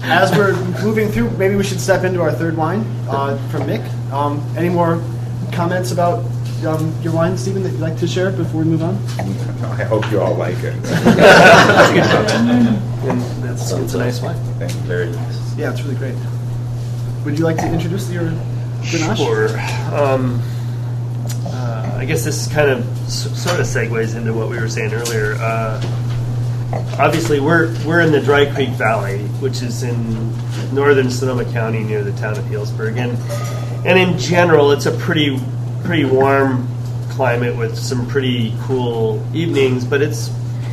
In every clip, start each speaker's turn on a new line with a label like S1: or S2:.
S1: as we're moving through, maybe we should step into our third wine from Mick. Any more comments about your wine, Stephen, that you'd like to share before we move on?
S2: I hope you all like it.
S1: It's a nice wine.
S2: Thank you. Very nice.
S1: Yeah, it's really great. Would you like to introduce your Grenache?
S3: Sure. I guess this kind of sort of segues into what we were saying earlier. Obviously, we're in the Dry Creek Valley, which is in northern Sonoma County near the town of Healdsburg, and in general, it's a pretty warm climate with some pretty cool evenings. But it's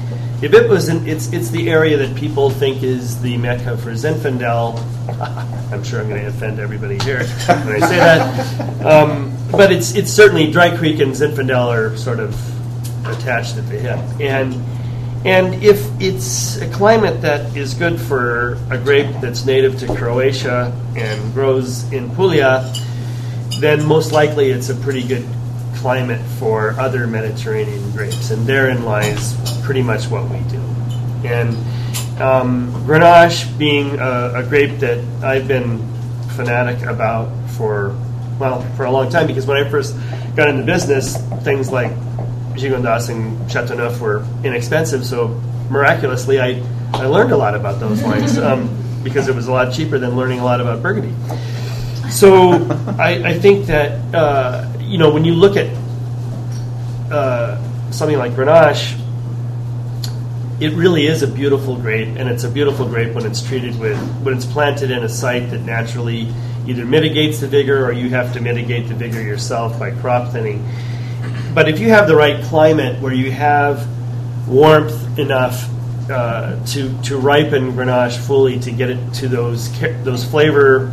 S3: the area that people think is the mecca for Zinfandel. I'm sure I'm going to offend everybody here when I say that. But it's certainly Dry Creek and Zinfandel are sort of attached at the hip. And if it's a climate that is good for a grape that's native to Croatia and grows in Puglia, then most likely it's a pretty good climate for other Mediterranean grapes. And therein lies pretty much what we do. And Grenache being a grape that I've been fanatic about for a long time, because when I first got into business, things like Gigondas and Chateauneuf were inexpensive, so miraculously I learned a lot about those wines because it was a lot cheaper than learning a lot about Burgundy. So I think that when you look at something like Grenache, it really is a beautiful grape, and it's a beautiful grape when it's when it's planted in a site that naturally either mitigates the vigor or you have to mitigate the vigor yourself by crop thinning. But if you have the right climate where you have warmth enough to ripen Grenache fully to get it to those flavors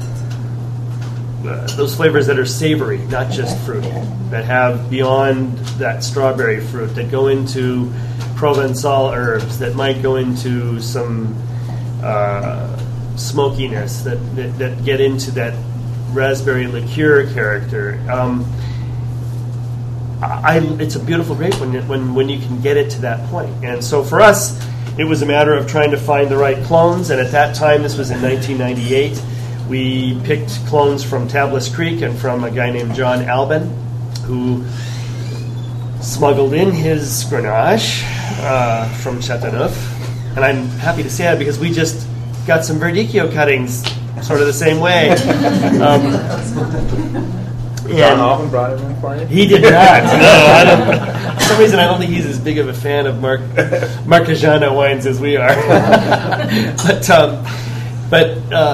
S3: that are savory, not just fruity, that have beyond that strawberry fruit, that go into Provençal herbs, that might go into some smokiness, that get into that raspberry liqueur character. It's a beautiful grape when you can get it to that point. And so for us, it was a matter of trying to find the right clones. And at that time, this was in 1998, we picked clones from Tablas Creek and from a guy named John Albin, who smuggled in his Grenache from Chateauneuf. And I'm happy to say that because we just got some Verdicchio cuttings sort of the same way.
S2: John Albin brought it in for you?
S3: He did not. No, for some reason I don't think he's as big of a fan of Marcajana wines as we are. but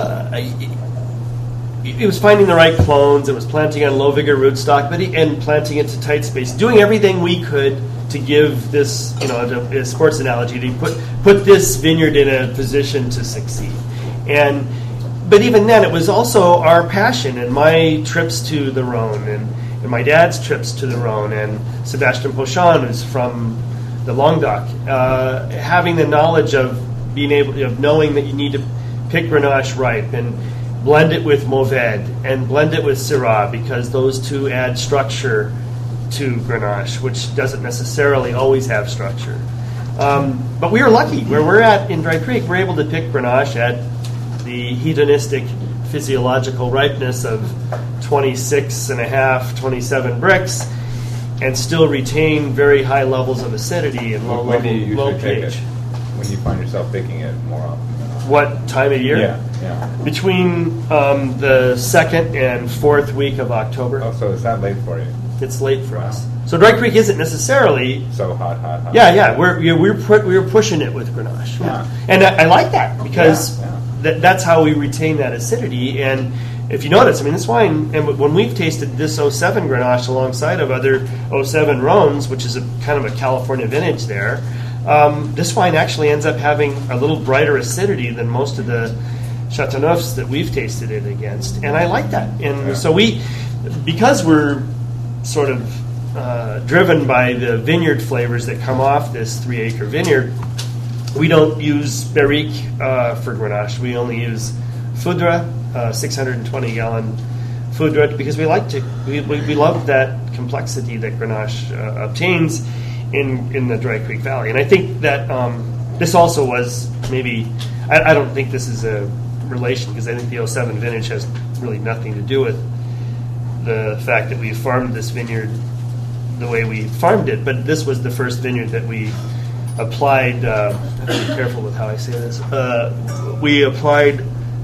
S3: it was finding the right clones. It was planting on low vigor rootstock, and planting it to tight space, doing everything we could to give this, a sports analogy, to put this vineyard in a position to succeed. But even then, it was also our passion, and my trips to the Rhone, and my dad's trips to the Rhone, and Sebastian Pochon, who's from the Languedoc, having the knowledge of knowing that you need to pick Grenache ripe and blend it with Mourvèdre and blend it with Syrah, because those two add structure to Grenache, which doesn't necessarily always have structure. But we are lucky. Where we're at in Dry Creek, we're able to pick Grenache at the hedonistic physiological ripeness of 26.5, 27 Brix, and still retain very high levels of acidity and low pH.
S2: When you find yourself picking it more often?
S3: What time of year?
S2: Yeah. Between
S3: the second and fourth week of October.
S2: Oh, so it's not late for you?
S3: It's late for us. So Dry Creek isn't necessarily
S2: so hot.
S3: Yeah. We're pushing it with Grenache. Yeah. And I like that because that's how we retain that acidity. And if you notice, this wine, and when we've tasted this 07 Grenache alongside of other 07 Rhones, which is a kind of a California vintage there, this wine actually ends up having a little brighter acidity than most of the Chateauneufs that we've tasted it against. And I like that. And so because we're sort of driven by the vineyard flavors that come off this 3-acre vineyard, we don't use Barrique for Grenache. We only use Foudre, 620-gallon Foudre, because we love that complexity that Grenache obtains in the Dry Creek Valley. And I think that this also was maybe, I don't think this is a relation, because I think the 07 vintage has really nothing to do with the fact that we farmed this vineyard the way we farmed it. But this was the first vineyard that we applied. I have to be careful with how I say this. We applied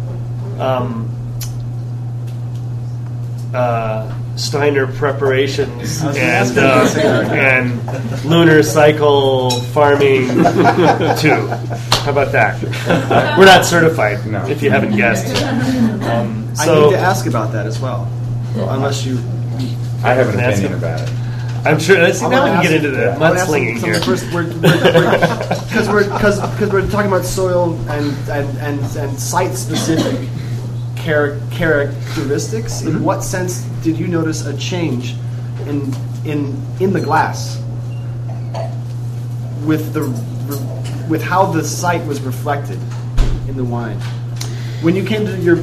S3: Steiner preparations and lunar cycle farming too. How about that? We're not certified,
S2: No.
S3: if you haven't guessed.
S1: I
S3: So
S1: need to ask about that as well. Unless you...
S2: I have an
S3: Can I ask
S2: opinion
S3: him?
S2: about it.
S3: I'm sure. Now we can get into the mudslinging here.
S1: Because we're talking about soil and site-specific characteristics.
S3: Mm-hmm.
S1: In what sense did you notice a change in the glass with how the site was reflected in the wine? When you came to your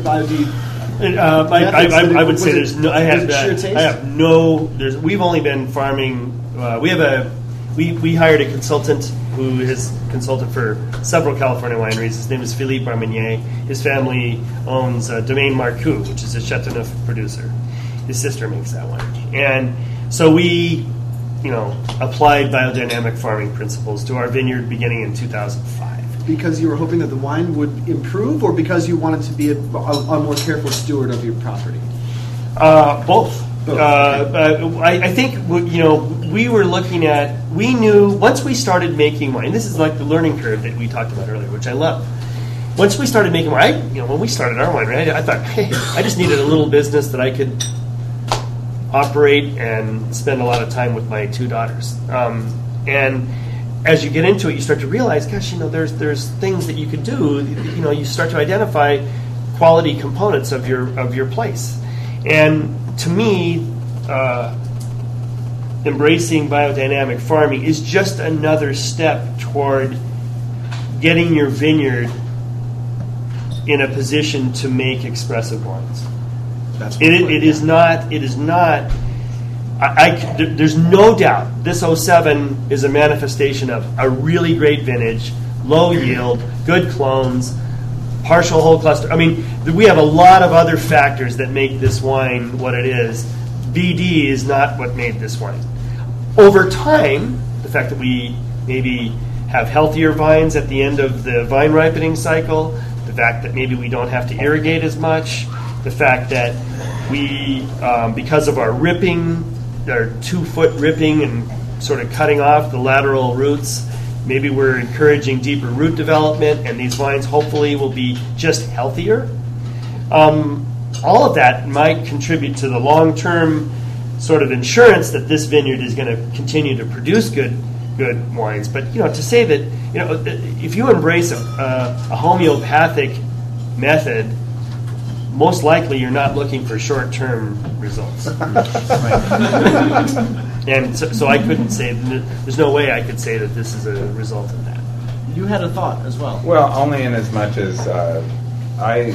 S3: I would say there's no. I have
S1: sheer taste?
S3: I have no. We've only been farming. We hired a consultant who has consulted for several California wineries. His name is Philippe Armenier. His family owns Domaine Marcoux, which is a Chateauneuf producer. His sister makes that wine, and so we, applied biodynamic farming principles to our vineyard beginning in 2005.
S1: Because you were hoping that the wine would improve, or because you wanted to be a more careful steward of your property?
S3: Both. I think we were looking at. We knew once we started making wine. This is like the learning curve that we talked about earlier, which I love. Once we started making wine, when we started our winery, I thought, hey, I just needed a little business that I could operate and spend a lot of time with my two daughters. And as you get into it, you start to realize, gosh, there's things that you could do. You start to identify quality components of your place. And to me, embracing biodynamic farming is just another step toward getting your vineyard in a position to make expressive wines. It is not. There's no doubt this 07 is a manifestation of a really great vintage, low yield, good clones, partial whole cluster. I mean, we have a lot of other factors that make this wine what it is. VD is not what made this wine. Over time, the fact that we maybe have healthier vines at the end of the vine ripening cycle, the fact that maybe we don't have to irrigate as much, the fact that we, because of our ripping, our 2-foot ripping and sort of cutting off the lateral roots, maybe we're encouraging deeper root development, and these vines hopefully will be just healthier. All of that might contribute to the long-term sort of insurance that this vineyard is going to continue to produce good wines. But to say that if you embrace a homeopathic method, most likely you're not looking for short-term results. And so I couldn't say, there's no way I could say that this is a result of that.
S1: You had a thought as well.
S2: Well, only in as much as I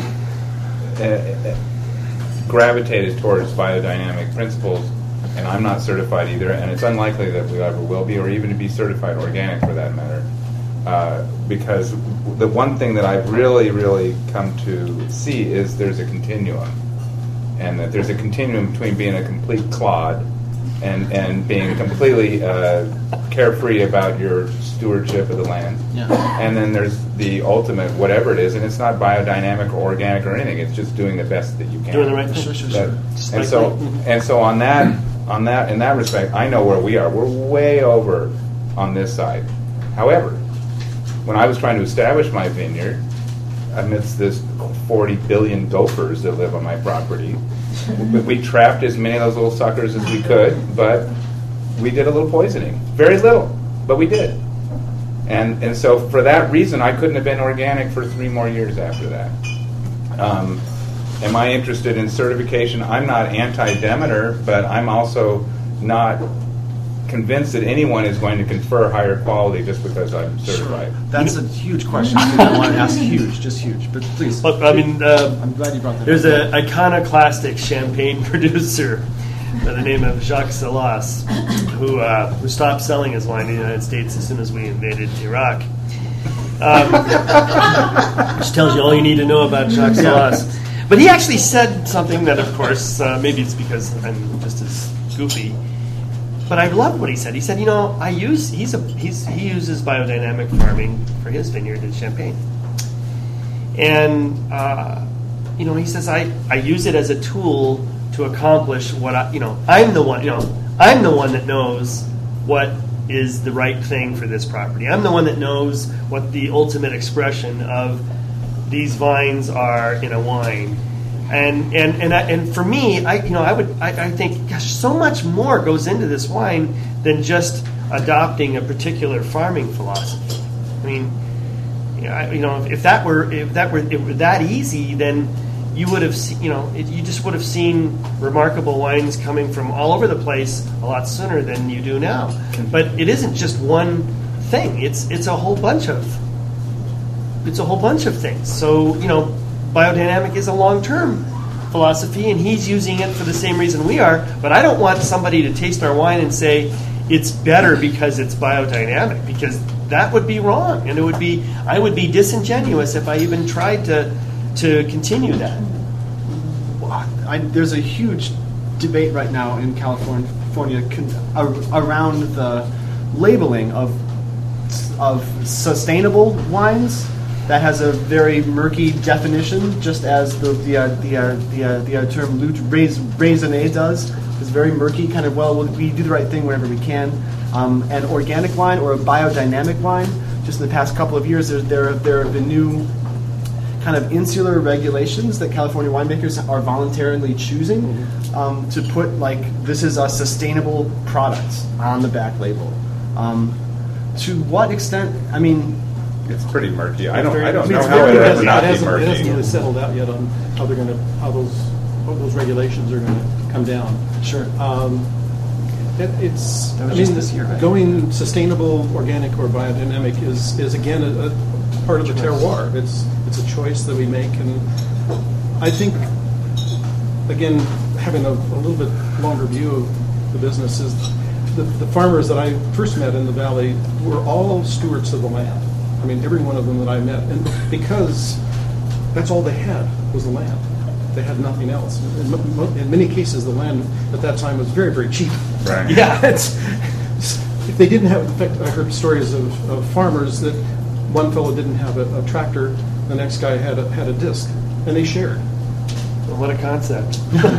S2: gravitated towards biodynamic principles, and I'm not certified either, and it's unlikely that we ever will be, or even to be certified organic for that matter, because the one thing that I've really, really come to see is there's a continuum, and that there's a continuum between being a complete clod and being completely carefree about your stewardship of the land.
S1: Yeah.
S2: And then there's the ultimate, whatever it is, and it's not biodynamic or organic or anything. It's just doing the best that you can.
S3: Doing the right thing.
S2: That- and so on that in that respect, I know where we are. We're way over on this side. However, when I was trying to establish my vineyard amidst this 40 billion gophers that live on my property, we trapped as many of those little suckers as we could, but we did a little poisoning. Very little, but we did. And so for that reason, I couldn't have been organic for 3 more years after that. Am I interested in certification? I'm not anti-Demeter, but I'm also not convinced that anyone is going to confer higher quality just because I'm certified.
S1: Sure. That's a huge question. I want to ask just huge. But please.
S3: Look, I mean,
S1: I'm glad you brought that
S3: there's
S1: up.
S3: an iconoclastic champagne producer by the name of Jacques Salas who stopped selling his wine in the United States as soon as we invaded Iraq. Which tells you all you need to know about Jacques Salas. But he actually said something that, of course, maybe it's because I'm just as goofy, but I love what he said. He said, he uses biodynamic farming for his vineyard in Champagne. And, he says, I use it as a tool to accomplish what I'm the one that knows what is the right thing for this property. I'm the one that knows what the ultimate expression of these vines are in a wine. And for me, I think, gosh, so much more goes into this wine than just adopting a particular farming philosophy. I mean, if that were that easy, then you would have you just would have seen remarkable wines coming from all over the place a lot sooner than you do now. But it isn't just one thing. It's a whole bunch of things. So biodynamic is a long-term philosophy, and he's using it for the same reason we are. But I don't want somebody to taste our wine and say it's better because it's biodynamic, because that would be wrong, and I would be disingenuous if I even tried to continue that.
S1: There's a huge debate right now in California around the labeling of sustainable wines. That has a very murky definition, just as the term raisonné does. It's very murky, kind of, we do the right thing whenever we can. An organic wine or a biodynamic wine, just in the past couple of years, there have been new kind of insular regulations that California winemakers are voluntarily choosing to put, this is a sustainable product on the back label. To what extent,
S2: it's pretty murky. I don't know
S4: it's
S2: how it
S4: very
S2: ever not be
S4: It hasn't
S2: murky.
S4: really settled out yet on how those regulations are going to come down.
S1: Sure.
S4: It's
S1: just this year, right?
S4: Going sustainable, organic, or biodynamic is again a part of the terroir. It's a choice that we make, and I think again having a little bit longer view of the business is the farmers that I first met in the valley were all stewards of the land. Every one of them that I met, and because that's all they had was the land. They had nothing else. In many cases, the land at that time was very, very cheap.
S2: Right.
S4: Yeah. If they didn't have, in fact, I heard stories of farmers that one fellow didn't have a tractor, the next guy had a disc, and they shared.
S3: Well, what a concept!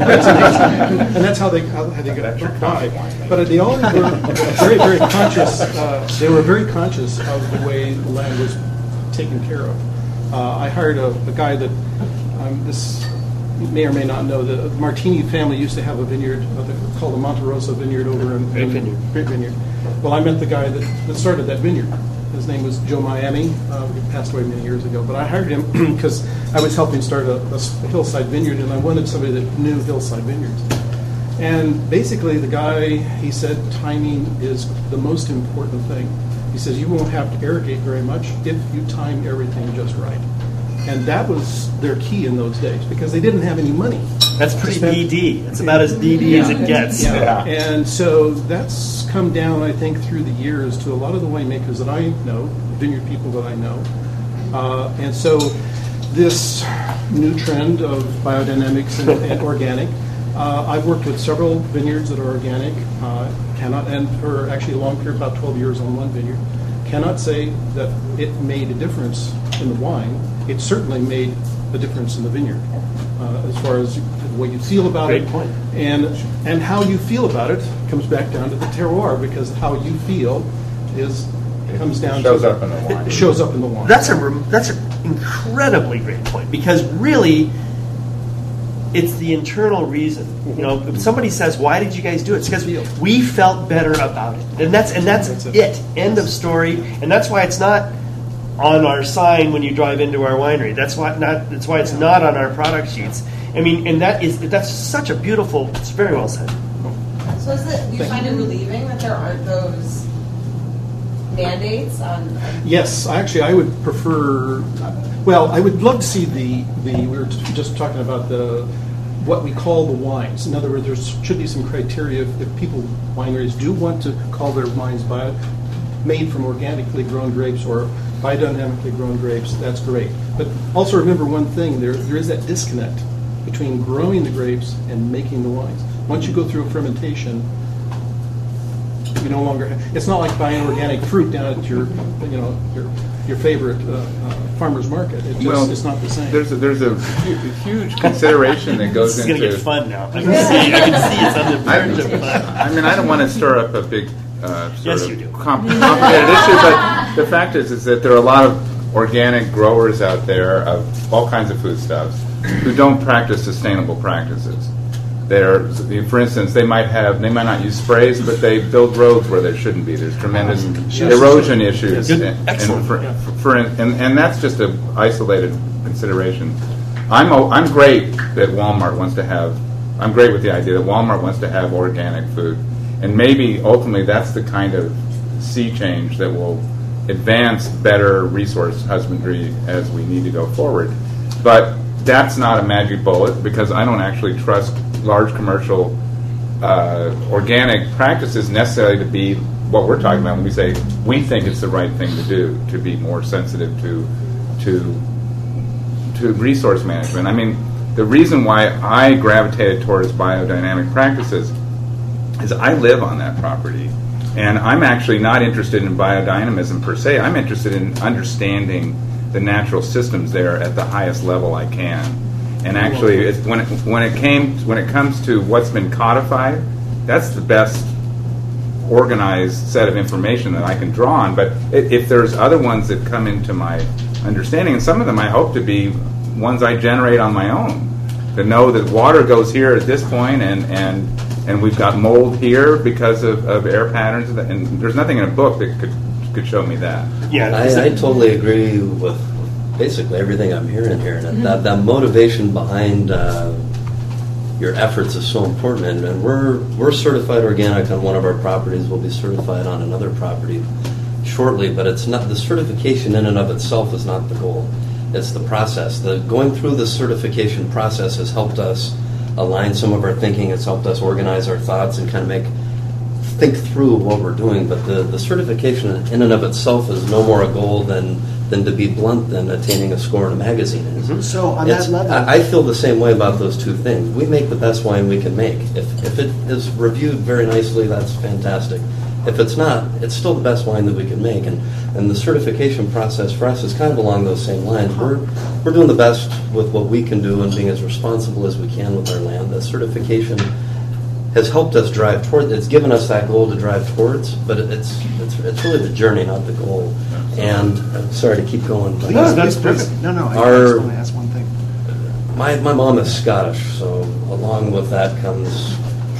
S4: And that's how they got by. But they all were very, very conscious. They were very conscious of the way the land was taken care of. I hired a guy that this you may or may not know. The Martini family used to have a vineyard called the Monte Rosa Vineyard over in
S3: Great vineyard.
S4: Great Vineyard. Well, I met the guy that started that vineyard. His name was Joe Miami. He passed away many years ago. But I hired him because I was helping start a hillside vineyard, and I wanted somebody that knew hillside vineyards. And basically, the guy, he said, timing is the most important thing. He says, you won't have to irrigate very much if you time everything just right. And that was their key in those days, because they didn't have any money.
S3: That's pretty DD. It's about as DD as it gets.
S4: Yeah. And so that's come down, I think, through the years to a lot of the winemakers that I know, vineyard people that I know. And so this new trend of biodynamics and organic, I've worked with several vineyards that are organic, and for actually a long period, about 12 years on one vineyard, cannot say that it made a difference in the wine. It certainly made a difference in the vineyard, as far as the way you feel about it.
S3: Great point.
S4: And how you feel about it comes back down to the terroir, because how you feel comes down
S2: Shows
S4: to
S2: up in the wine.
S4: It shows up in the wine.
S3: That's an incredibly great point, because really, it's the internal reason. If somebody says, "Why did you guys do it?" It's because we felt better about it, and that's it. End of story. And that's why it's not on our sign when you drive into our winery. That's why it's not on our product sheets. And that's such a beautiful. It's very well said.
S5: So do you find it relieving that there aren't those mandates on?
S4: Yes, actually, I would prefer. Well, I would love to see the. We were just talking about what we call the wines. In other words, there should be some criteria if wineries do want to call their wines made from organically grown grapes or biodynamically grown grapes, that's great. But also remember one thing, there is that disconnect between growing the grapes and making the wines. Once you go through a fermentation, you no longer have, it's not like buying organic fruit down at your favorite farmer's market. It's not the same.
S2: There's a huge consideration that goes
S3: This is
S2: into.
S3: going to get fun now. I can see it's on the verge of fun.
S2: I mean, I don't want to stir up a big
S3: Yes,
S2: sort
S3: you
S2: of
S3: do.
S2: complicated issue, but the fact is that there are a lot of organic growers out there of all kinds of foodstuffs who don't practice sustainable practices. For instance, they might not use sprays, but they build roads where there shouldn't be. There's tremendous erosion issues, and that's just an isolated consideration. I'm great that Walmart wants to have. I'm great with the idea that Walmart wants to have organic food, and maybe ultimately that's the kind of sea change that will advance better resource husbandry as we need to go forward. But that's not a magic bullet, because I don't actually trust large commercial organic practices necessarily to be what we're talking about when we say we think it's the right thing to do, to be more sensitive to resource management. I mean, the reason why I gravitated towards biodynamic practices is I live on that property, and I'm actually not interested in biodynamism per se. I'm interested in understanding the natural systems there at the highest level I can. And actually, when it comes to what's been codified, that's the best organized set of information that I can draw on. But if there's other ones that come into my understanding, and some of them I hope to be ones I generate on my own, to know that water goes here at this point, and we've got mold here because of air patterns, and there's nothing in a book that could show me that.
S3: Yeah,
S6: I totally agree with basically everything I'm hearing here. And that motivation behind your efforts is so important. And we're certified organic on one of our properties. We'll be certified on another property shortly. But it's not the certification in and of itself is not the goal. It's the process. Going through the certification process has helped us align some of our thinking. It's helped us organize our thoughts and kind of think through what we're doing. But the certification in and of itself is no more a goal than to be blunt, than attaining a score in a magazine is.
S1: So on that level,
S6: I feel the same way about those two things. We make the best wine we can make. If it is reviewed very nicely, that's fantastic. If it's not, it's still the best wine that we can make. And the certification process for us is kind of along those same lines. We're doing the best with what we can do and being as responsible as we can with our land. The certification has helped us drive toward. It's given us that goal to drive towards, but it's really the journey, not the goal. And I'm sorry to keep going, but
S1: that's perfect. No, I just want to ask one thing.
S6: my mom is Scottish, so along with that comes.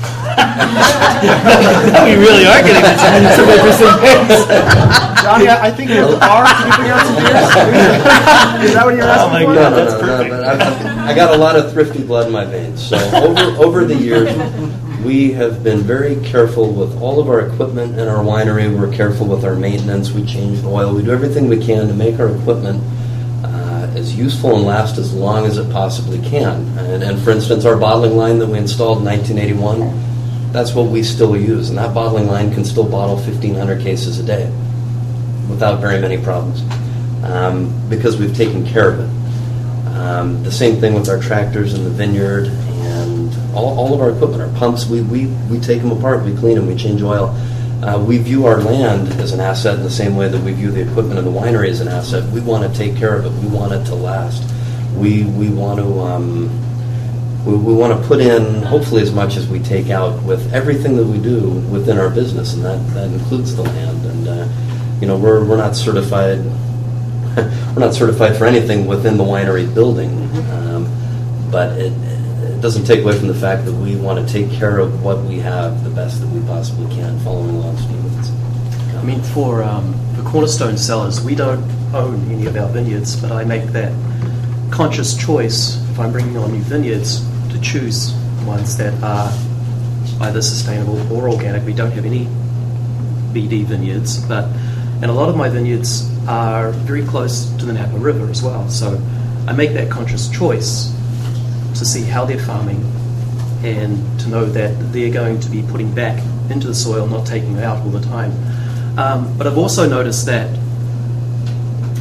S3: we really are getting some interesting things.
S1: Johnny, I think at the bar, can you bring out some beers? Is that what you're asking
S3: my
S1: for?
S3: God.
S6: No,
S3: That's perfect.
S6: but I got a lot of thrifty blood in my veins. So over the years, we have been very careful with all of our equipment in our winery. We're careful with our maintenance. We change the oil. We do everything we can to make our equipment as useful and last as long as it possibly can. And for instance, our bottling line that we installed in 1981, that's what we still use. And that bottling line can still bottle 1,500 cases a day without very many problems because we've taken care of it. The same thing with our tractors in the vineyard and all of our equipment, our pumps, we take them apart, we clean them, we change oil. We view our land as an asset in the same way that we view the equipment in the winery as an asset. We want to take care of it. We want it to last. We want to put in hopefully as much as we take out with everything that we do within our business, and that includes the land. And we're not certified. We're not certified for anything within the winery building, but it doesn't take away from the fact that we want to take care of what we have the best that we possibly can, following along Stephen's comment.
S7: I mean, for Cornerstone Cellars, we don't own any of our vineyards, but I make that conscious choice if I'm bringing on new vineyards to choose ones that are either sustainable or organic. We don't have any BD vineyards, and a lot of my vineyards are very close to the Napa River as well. So I make that conscious choice to see how they're farming and to know that they're going to be putting back into the soil, not taking it out all the time. But I've also noticed that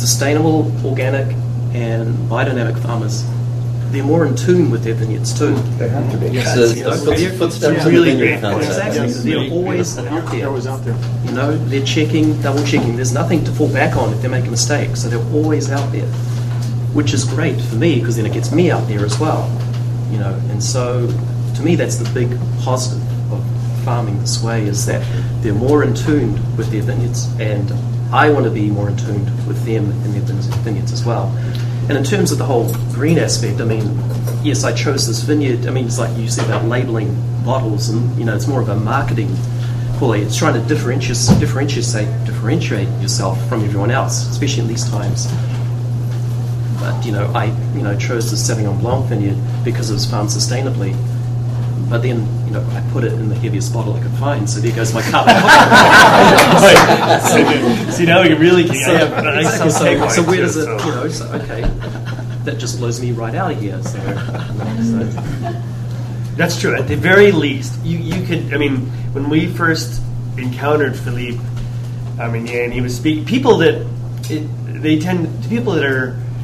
S7: sustainable, organic, and biodynamic farmers, they're more in tune with their vineyards too.
S2: They have to be.
S6: It's
S7: You know,
S6: the footsteps of the
S7: really
S6: vineyard
S7: great.
S6: concept.
S7: Exactly.
S1: Yes.
S7: They're always out there.
S1: Always out there.
S7: You know, they're checking, double checking. There's nothing to fall back on if they make a mistake. So they're always out there, which is great for me because then it gets me out there as well. You know, and so to me that's the big positive of farming this way is that they're more in tune with their vineyards, and I want to be more in tune with them and their vineyards as well. And in terms of the whole green aspect, I mean, yes, I chose this vineyard. I mean, it's like you said about labeling bottles, and you know, it's more of a marketing pulley. It's trying to differentiate yourself from everyone else, especially in these times. But you know, I chose the Sauvignon Blanc vineyard because it was farmed sustainably. But then, you know, I put it in the heaviest bottle I could find, so there goes my cup.
S3: See, now we really can. I have nice
S7: So where does it? You know, so, okay, that just blows me right out of here. So.
S3: That's true. At the very least, you could. I mean, when we first encountered Philippe, I mean, yeah, and he was speaking. People that people that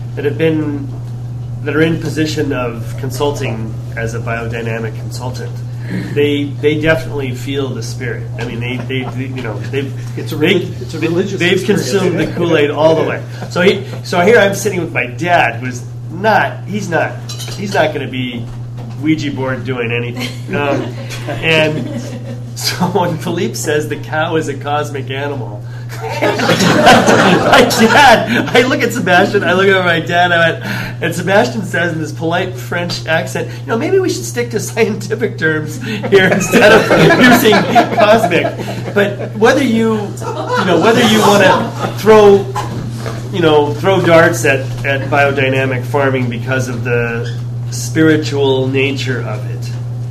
S3: are in position of consulting as a biodynamic consultant. They definitely feel the spirit. I mean,
S4: It's a religious
S3: they've
S4: experience.
S3: consumed the Kool-Aid all the way. So here I'm sitting with my dad, who's he's not going to be Ouija board doing anything. And so when Philippe says the cow is a cosmic animal, my dad, I look at Sebastian, I look at my dad, and Sebastian says in this polite French accent, you know, maybe we should stick to scientific terms here instead of using cosmic. But whether you want to throw darts at biodynamic farming because of the spiritual nature of it,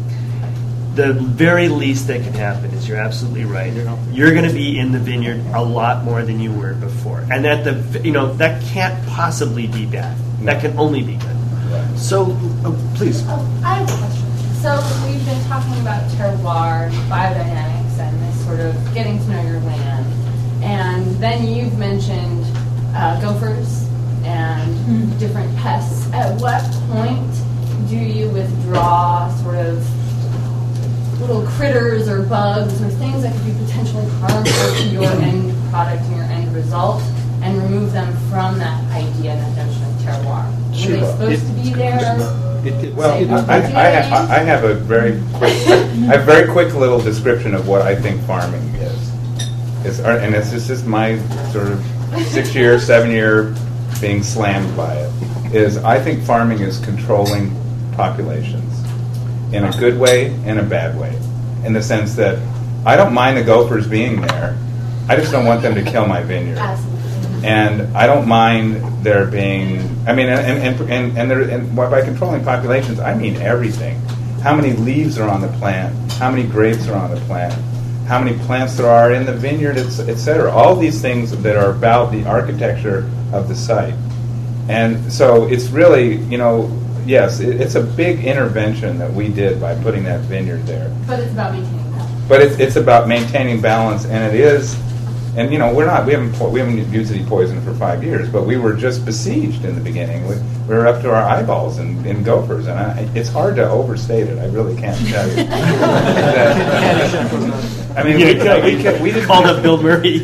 S3: the very least that can happen is, you're absolutely right, you're going to be in the vineyard a lot more than you were before, and that can't possibly be bad. That can only be good.
S1: So, please.
S8: I have a question. So we've been talking about terroir, biodynamics, and this sort of getting to know your land. And then you've mentioned gophers and different pests. At what point do you withdraw sort of little critters or bugs or things that could be potentially harmful to your end product and your end result, and remove them from that idea and that notion of terroir? Were they supposed to be there?
S2: Well, I have a very quick little description of what I think farming is. And this is my sort of 7 year being slammed by it. I think farming is controlling populations in a good way and a bad way, in the sense that I don't mind the gophers being there. I just don't want them to kill my vineyard. And I don't mind there being, I mean, and by controlling populations, I mean everything. How many leaves are on the plant? How many grapes are on the plant? How many plants there are in the vineyard, etc. All these things that are about the architecture of the site. And so it's really, yes, it's a big intervention that we did by putting that vineyard there.
S8: But it's about maintaining balance.
S2: But it's about maintaining balance, and it is. And we haven't used any poison for 5 years, but we were just besieged in the beginning. We were up to our eyeballs in gophers, and it's hard to overstate it. I really can't tell you. I mean, we didn't
S3: called up Bill Murray.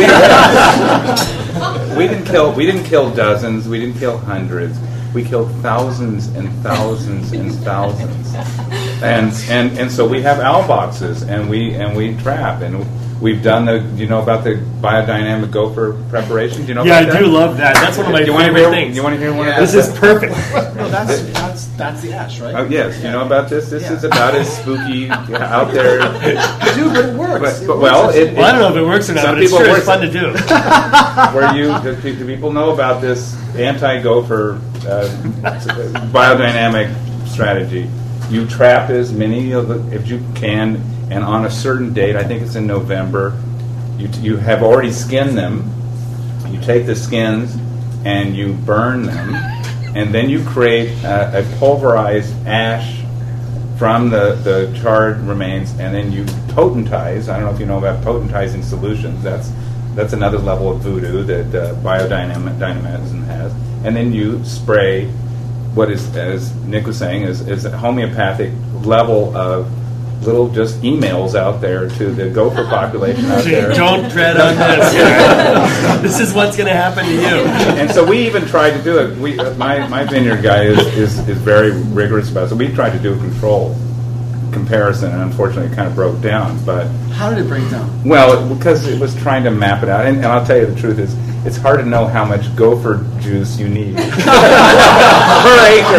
S2: We didn't kill dozens. We didn't kill hundreds. We killed thousands and thousands and thousands. And so we have owl boxes, and we trap, and we've done do you know about the biodynamic gopher preparation? Do you know about that?
S3: I do love that. That's one of my favorite things.
S2: You want to hear one of
S3: This
S2: those?
S3: is perfect.
S1: No, that's the ash, right?
S2: Oh, yes. You know about this? This is about as spooky out there.
S1: Dude, but it works.
S2: But I don't
S3: know if it works or not,
S2: some
S3: but it's
S2: people
S3: sure it's fun to do.
S2: do people know about this anti-gopher biodynamic strategy? You trap as many if you can, and on a certain date, I think it's in November, you have already skinned them. You take the skins and you burn them, and then you create a pulverized ash from the charred remains, and then you potentize. I don't know if you know about potentizing solutions. That's That's another level of voodoo that biodynamism has. And then you spray what is, as Nick was saying, is a homeopathic level of little just emails out there to the gopher population out there.
S3: Don't tread on this. This is what's going to happen to you.
S2: And so we even tried to do it. My vineyard guy is very rigorous about it. So we tried to do a control comparison, and unfortunately it kind of broke down. But
S1: How did it break down?
S2: well, because it was trying to map it out. And I'll tell you the truth is, it's hard to know how much gopher juice you need per acre.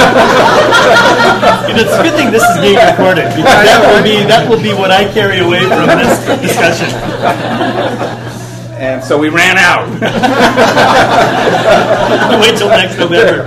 S3: It's a good thing this is being recorded, because that will be what I carry away from this discussion.
S2: And so we ran out.
S3: Wait till next November.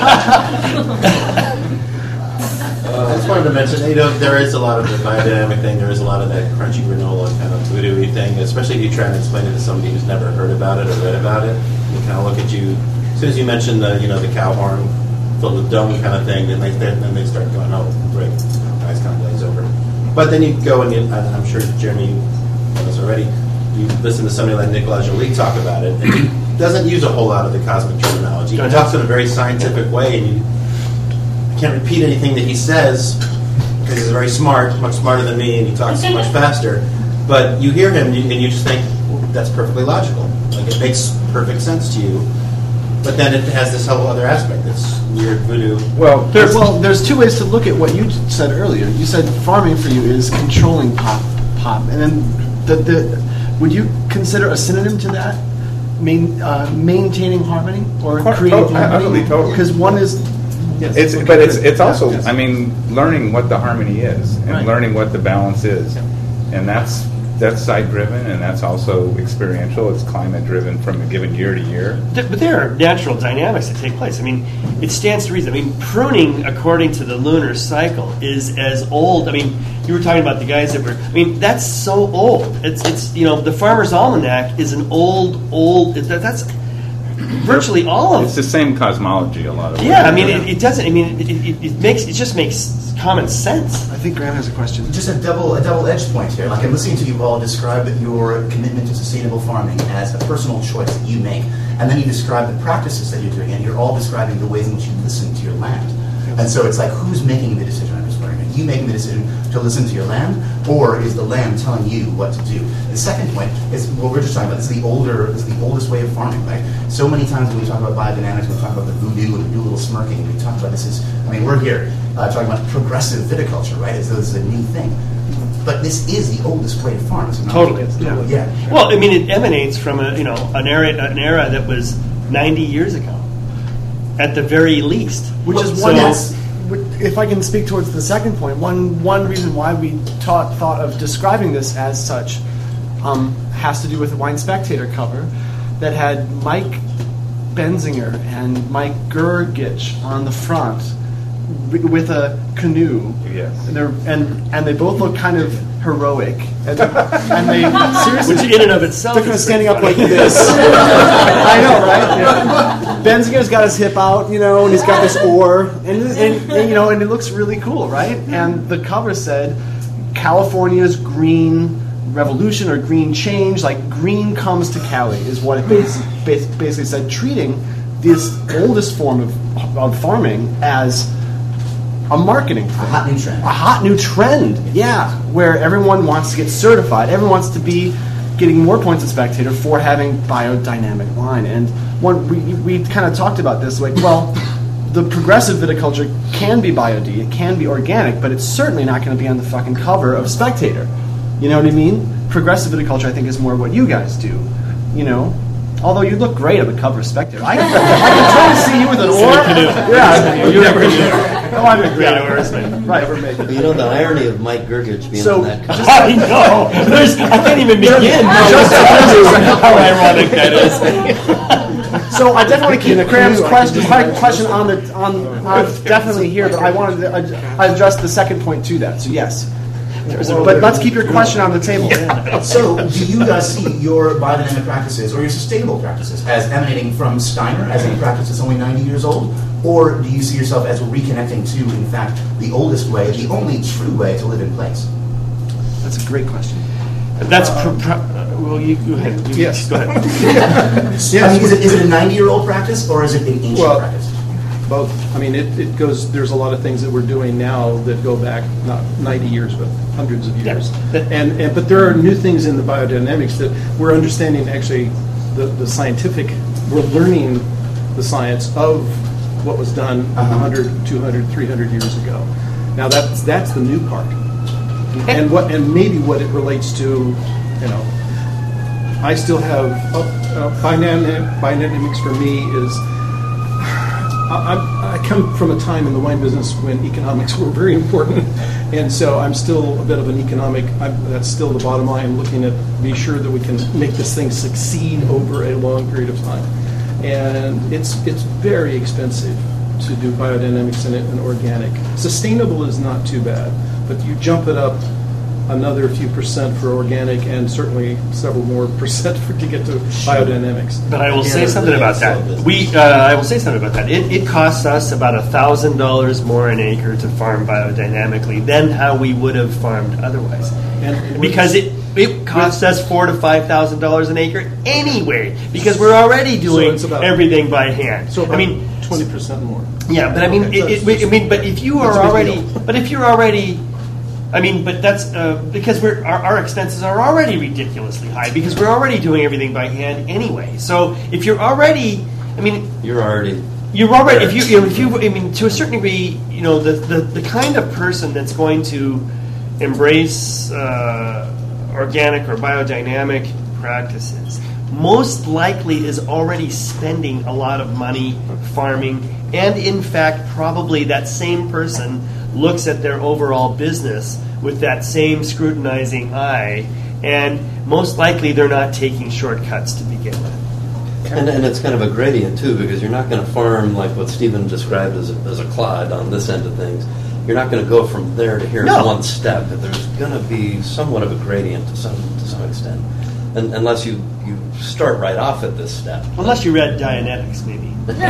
S9: I just wanted to mention, there is a lot of the biodynamic thing. There is a lot of that crunchy granola kind of voodoo-y thing, especially if you try and explain it to somebody who's never heard about it or read about it. They kind of look at you as soon as you mention the cow horn filled with dome kind of thing. Then they start going, oh, great, eyes kind of glaze over. But then you go and I'm sure Jeremy, you know this already. You listen to somebody like Nicolas Joly talk about it, and he doesn't use a whole lot of the cosmic terminology. He talks in a very scientific way, and you can't repeat anything that he says because he's very smart, much smarter than me, and he talks much faster. But you hear him, and you just think, well, that's perfectly logical. Like, it makes perfect sense to you. But then it has this whole other aspect, this weird voodoo.
S2: Well,
S1: There's two ways to look at what you said earlier. You said farming for you is controlling pop, and then would you consider a synonym to that? Maintaining harmony or creating harmony?
S2: Totally.
S1: Because one is.
S2: Yes, it's also, yes. I mean, learning what the harmony is and learning what the balance is, and that's site-driven, and that's also experiential. It's climate-driven from a given year to year.
S3: But there are natural dynamics that take place. I mean, it stands to reason. I mean, pruning, according to the lunar cycle, is as old. I mean, you were talking about the guys that were. I mean, that's so old. It's the Farmer's Almanac is an old. That's virtually all of it.
S2: It's the same cosmology, a lot of it.
S3: Yeah, I mean, it doesn't. I mean, it just makes common sense.
S1: I think Graham has a question.
S10: Just a double-edged point here. Like, I'm listening to you all describe your commitment to sustainable farming as a personal choice that you make, and then you describe the practices that you're doing, and you're all describing the ways in which you listen to your land. And so it's like, who's making the decision? I'm just wondering, are you making the decision to listen to your land, or is the land telling you what to do? The second point is what we're just talking about. This is the oldest way of farming, right? So many times when we talk about biodynamics, we talk about the voodoo and we do a little smirking, and we talk about this is, I mean, we're here talking about progressive viticulture, right? As though this is a new thing. But this is the oldest way to farm. Is it not?
S3: Totally.
S1: Yeah.
S3: Well, I mean, it emanates from an era that was 90 years ago, at the very least.
S1: Which is one that's, if I can speak towards the second point, one reason why we thought of describing this as such has to do with the Wine Spectator cover that had Mike Benzinger and Mike Gergich on the front with a canoe.
S2: Yes.
S1: And they both look kind of heroic. And they seriously,
S3: which in and of itself,
S1: they're kind of standing up like this. I know, right? Yeah. Benzinger's got his hip out, and he's got this oar, and it looks really cool, right? And the cover said, "California's green revolution or green change, like green comes to Cali," is what it basically said, treating this oldest form of farming as a marketing thing.
S10: A hot new trend.
S1: A hot new trend, yeah, where everyone wants to get certified. Everyone wants to be getting more points at Spectator for having biodynamic wine. And we kind of talked about this, like, well, the progressive viticulture can be bio-D, it can be organic, but it's certainly not going to be on the fucking cover of Spectator. You know what I mean? Progressive viticulture, I think, is more what you guys do, Although you look great on the cover of Spectator. I can totally see you with an oar. Yeah, you never do. Oh, I'm a great oarsman. Right.
S6: But the irony of Mike Gergich being on that cover.
S3: I know. I can't even begin. How ironic that is.
S1: So I definitely keep Graham's question on definitely here, but I wanted to address the second point to that. So yes. But let's keep your question on the table.
S10: Yeah. So, do you guys see your biodynamic practices or your sustainable practices as emanating from Steiner, as a practice that's only 90 years old? Or do you see yourself as reconnecting to, in fact, the oldest way, the only true way to live in place?
S1: That's a great question.
S3: That's well, you go ahead.
S4: Yes.
S3: Go ahead.
S10: I mean, is it a 90-year-old practice or is it an ancient
S4: Well,
S10: practice?
S4: Both. I mean, it goes. There's a lot of things that we're doing now that go back not 90 years, but hundreds of years. And but there are new things in the biodynamics that we're understanding. Actually, the scientific. We're learning the science of what was done 100, 200, 300 years ago. Now that's the new part. And maybe what it relates to, you know, I still have biodynamics for me is. I come from a time in the wine business when economics were very important, and so I'm still a bit of an economic. That's still the bottom line. Looking at be sure that we can make this thing succeed over a long period of time, and it's very expensive to do biodynamics and organic. Sustainable is not too bad, but you jump it up another few percent for organic, and certainly several more percent to get to biodynamics.
S3: But I will say something about that. I will say something about that. It costs us about $1,000 more an acre to farm biodynamically than how we would have farmed otherwise, because it costs us $4,000 to $5,000 an acre anyway, because we're already doing everything by hand.
S4: So
S3: I mean,
S4: 20% more.
S3: Yeah, but I mean, but if you are already, I mean, but that's because our expenses are already ridiculously high because we're already doing everything by hand anyway. So if you're already, I mean,
S6: You're already.
S3: if you I mean, to a certain degree, you know, the kind of person that's going to embrace organic or biodynamic practices most likely is already spending a lot of money farming, and in fact, probably that same person looks at their overall business with that same scrutinizing eye, and most likely they're not taking shortcuts to begin with.
S6: And it's kind of a gradient, too, because you're not going to farm like what Stephen described as a clod on this end of things. You're not going to go from there to here in one step. There's going to be somewhat of a gradient to some extent, and unless you start right off at this step.
S3: Unless you read Dianetics, maybe.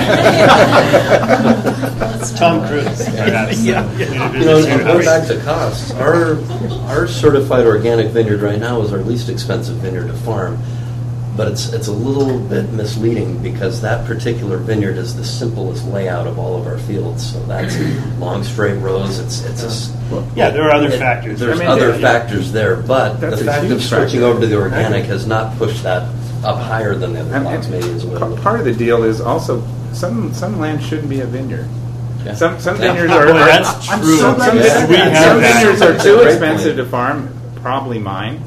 S3: Tom Cruise. Perhaps.
S6: You know, and going back to costs, our certified organic vineyard right now is our least expensive vineyard to farm, but it's a little bit misleading because that particular vineyard is the simplest layout of all of our fields. So that's long straight rows.
S3: There are other factors.
S6: There's other factors there, but the fact of switching over to the organic has not pushed that up higher than the other plots, maybe as well.
S2: Part of the deal is also some land shouldn't be a vineyard.
S6: Yeah.
S2: Some vineyards are.
S3: That's true.
S2: Some vineyards are too expensive to farm. Probably mine.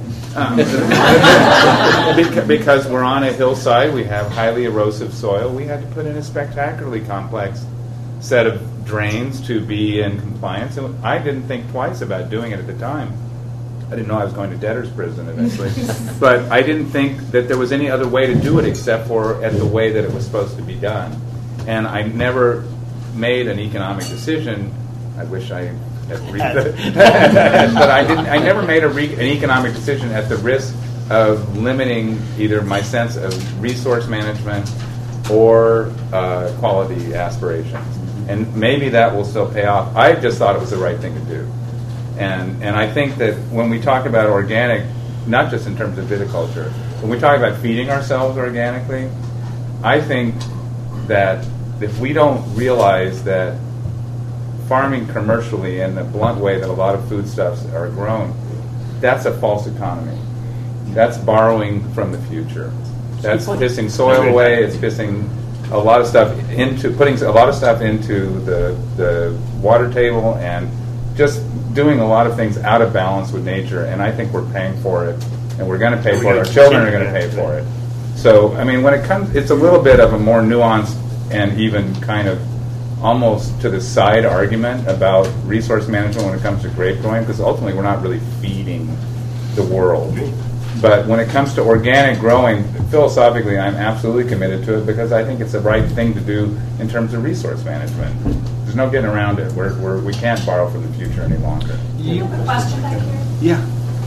S2: Because we're on a hillside, we have highly erosive soil. We had to put in a spectacularly complex set of drains to be in compliance. And I didn't think twice about doing it at the time. I didn't know I was going to debtor's prison eventually. But I didn't think that there was any other way to do it except for at the way that it was supposed to be done. And I never made an economic decision. I wish I had read it. But I never made an economic decision at the risk of limiting either my sense of resource management or quality aspirations. And maybe that will still pay off. I just thought it was the right thing to do. And I think that when we talk about organic, not just in terms of viticulture, when we talk about feeding ourselves organically, I think that if we don't realize that farming commercially in the blunt way that a lot of foodstuffs are grown, that's a false economy. That's borrowing from the future. That's pissing soil away. It's pissing a lot of stuff putting a lot of stuff into the water table, and just doing a lot of things out of balance with nature. And I think we're paying for it, and we're going to pay for it. Our children are going to pay for it. So, I mean, when it comes, it's a little bit of a more nuanced and even kind of almost to the side argument about resource management when it comes to grape growing, because ultimately we're not really feeding the world. But when it comes to organic growing, philosophically, I'm absolutely committed to it because I think it's the right thing to do in terms of resource management. There's no getting around it. We can't borrow from the future any longer.
S5: You have a question back here?
S1: Yeah.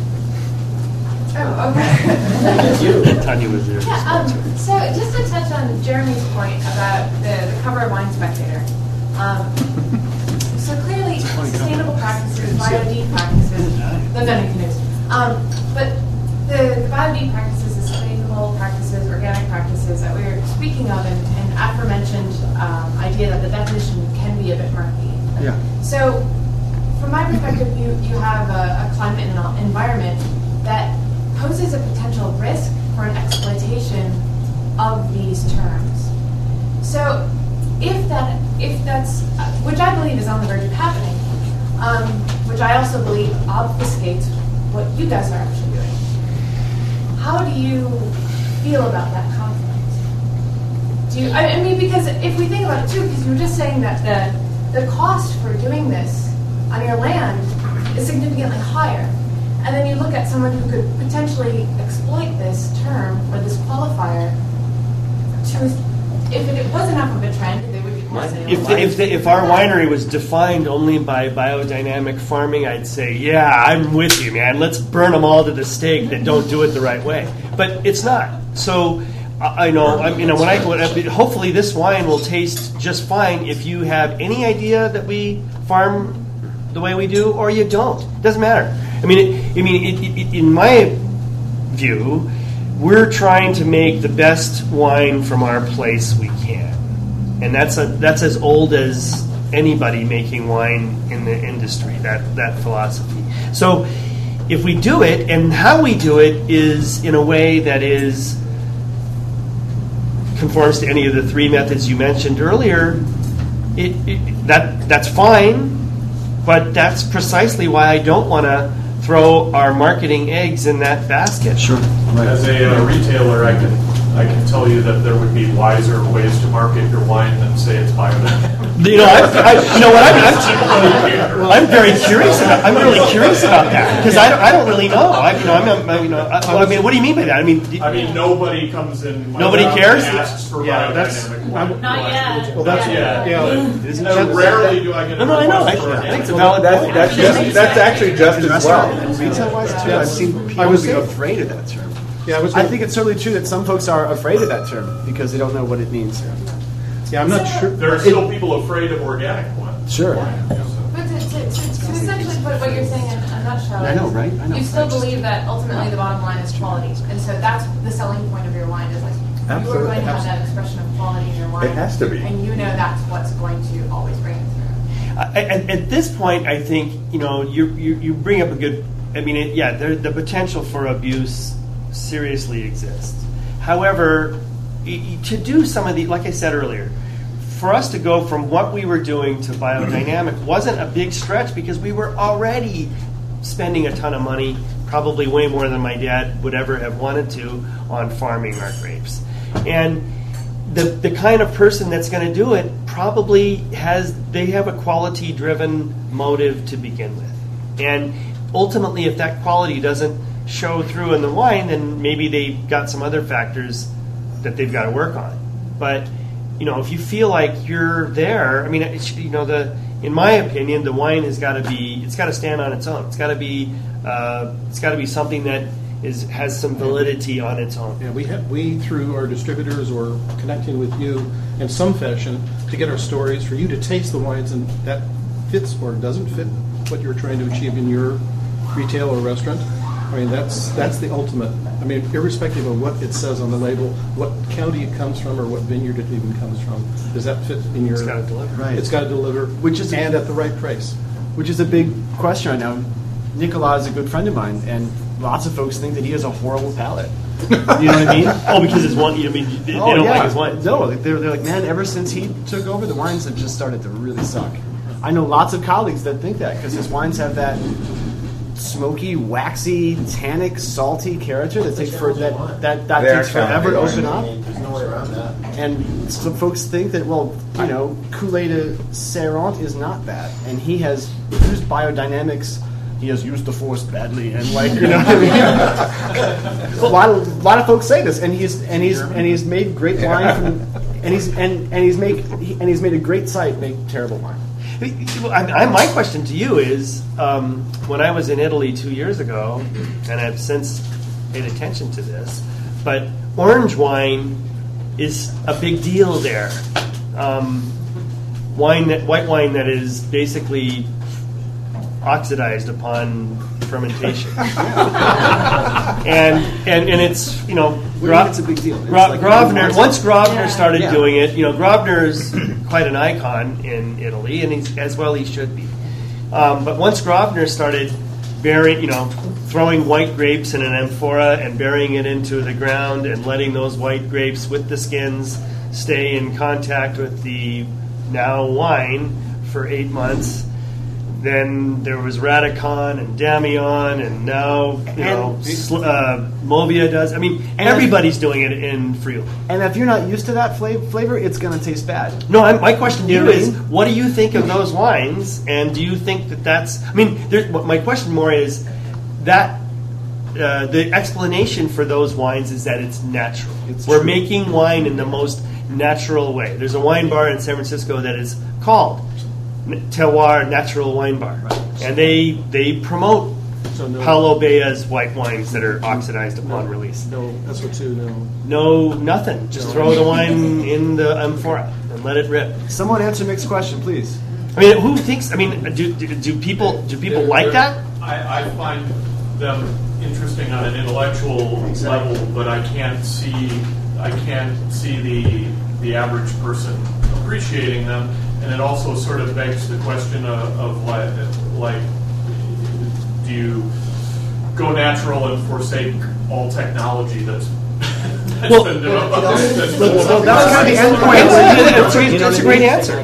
S5: Oh, okay.
S3: Tanya was there.
S11: Yeah, so just to touch on Jeremy's point about the cover of Wine Spectator. So clearly, sustainable practices, bio-deed practices, the vending canoes. But the bio-deed practices speaking of an aforementioned idea that the definition can be a bit murky.
S1: Yeah.
S11: So, from my perspective, you have a climate and environment that poses a potential risk for an exploitation of these terms. So, if that's, which I believe is on the verge of happening, which I also believe obfuscates what you guys are actually doing, how do you feel about that conflict? I mean, because if we think about it too, because you were just saying that the cost for doing this on your land is significantly higher. And then you look at someone who could potentially exploit this term or this qualifier to, if it was enough of a trend, they would be more saleable.
S3: If our winery was defined only by biodynamic farming, I'd say, yeah, I'm with you, man. Let's burn them all to the stake that don't do it the right way. But it's not. So hopefully this wine will taste just fine if you have any idea that we farm the way we do, or you don't. It doesn't matter. In my view, we're trying to make the best wine from our place we can, and that's as old as anybody making wine in the industry. That philosophy. So, if we do it, and how we do it is in a way that conforms to any of the three methods you mentioned earlier, that's fine. But that's precisely why I don't want to throw our marketing eggs in that basket.
S1: Sure. Right.
S12: As a retailer, I can tell you that there would be wiser ways to market your wine than say it's biodynamic.
S3: I'm very curious about. I'm really curious about that because I don't really know. What do you mean by that? I mean,
S12: nobody comes in.
S3: Nobody cares.
S12: And asks for biodynamic.
S8: Not yet.
S4: Well, that's
S12: Rarely do I get.
S3: No, I know. I think it's a valid point.
S2: That's actually just as well.
S1: Retail-wise, too, I've seen people be afraid of that term.
S4: Yeah,
S1: I think it's certainly true that some folks are afraid of that term because they don't know what it means.
S4: Yeah, I'm not sure.
S12: There are still people afraid of organic wines.
S1: Sure.
S11: But to essentially put what you're saying in a nutshell,
S1: I know, right? I know.
S11: You still believe that ultimately the bottom line is quality, and so that's the selling point of your wine. Is like you are going to have that expression of quality in your wine.
S2: It has to be,
S11: and you know that's what's going to always bring it through.
S3: At this point, I think you bring up a good. The potential for abuse seriously exists. However, to do some of the, like I said earlier, for us to go from what we were doing to biodynamic wasn't a big stretch because we were already spending a ton of money, probably way more than my dad would ever have wanted to, on farming our grapes. And the kind of person that's going to do it probably have a quality-driven motive to begin with. And ultimately, if that quality doesn't show through in the wine, then maybe they've got some other factors that they've got to work on. But if you feel like you're there, in my opinion, the wine it's got to stand on its own. It's got to be something that has some validity on its own.
S4: Yeah, we through our distributors or connecting with you in some fashion to get our stories for you to taste the wines and that fits or doesn't fit what you're trying to achieve in your retail or restaurant. That's the ultimate. Irrespective of what it says on the label, what county it comes from, or what vineyard it even comes from, does that fit in your?
S3: It's got to deliver.
S1: Right.
S4: It's got to deliver, and at the right price.
S1: Which is a big question right now. Nicolas is a good friend of mine, and lots of folks think that he has a horrible palate. You know what I mean?
S3: Oh, because his wine. They don't like his wine.
S1: No, they're like, man. Ever since he took over, the wines have just started to really suck. I know lots of colleagues that think that because his wines have that smoky, waxy, tannic, salty character that takes takes forever to open up.
S9: There's no way around that.
S1: And some folks think that Kool-Aid Sairont is not that, and he has used biodynamics. He has used the force badly, and a lot of folks say this, and he's made great wine from, and he's made a great site make terrible wine.
S3: My question to you is, when I was in Italy 2 years ago, and I've since paid attention to this, but orange wine is a big deal there. White wine that is basically oxidized upon fermentation. and it's, you know,
S1: it's a big deal. It's like
S3: Grosvenor, once Grosvenor started
S1: Yeah.
S3: doing it, you know, Grosvenor's quite an icon in Italy, and he's, as well he should be. But once Grosvenor started burying, you know, throwing white grapes in an amphora and burying it into the ground and letting those white grapes with the skins stay in contact with the now wine for 8 months. Then there was Radicon and Damion, and now, you know, Movia does. I mean, everybody's doing it in Friuli.
S1: And if you're not used to that flavor, it's going to taste bad.
S3: No, my question to
S1: You
S3: you
S1: know what I
S3: is,
S1: mean?
S3: what do you think of those wines? And do you think that that's... I mean, my question more is that the explanation for those wines is that it's natural. We're making wine in the most natural way. There's a wine bar in San Francisco that is called Terroir Natural Wine Bar. And they promote Paulo Bea's white wines that are oxidized upon release.
S4: No SO2, no.
S3: No, nothing. Just throw the wine in the amphora and let it rip.
S1: Someone answer Mick's question, please.
S3: I mean, who thinks? I mean, do people like that?
S12: I find them interesting on an intellectual level, but I can't see the average person appreciating them, and it also sort of begs the question of like, do you go natural and forsake all technology that's
S3: Well,
S12: been developed?
S1: Well, that's kind of the end point.
S3: That's a great answer.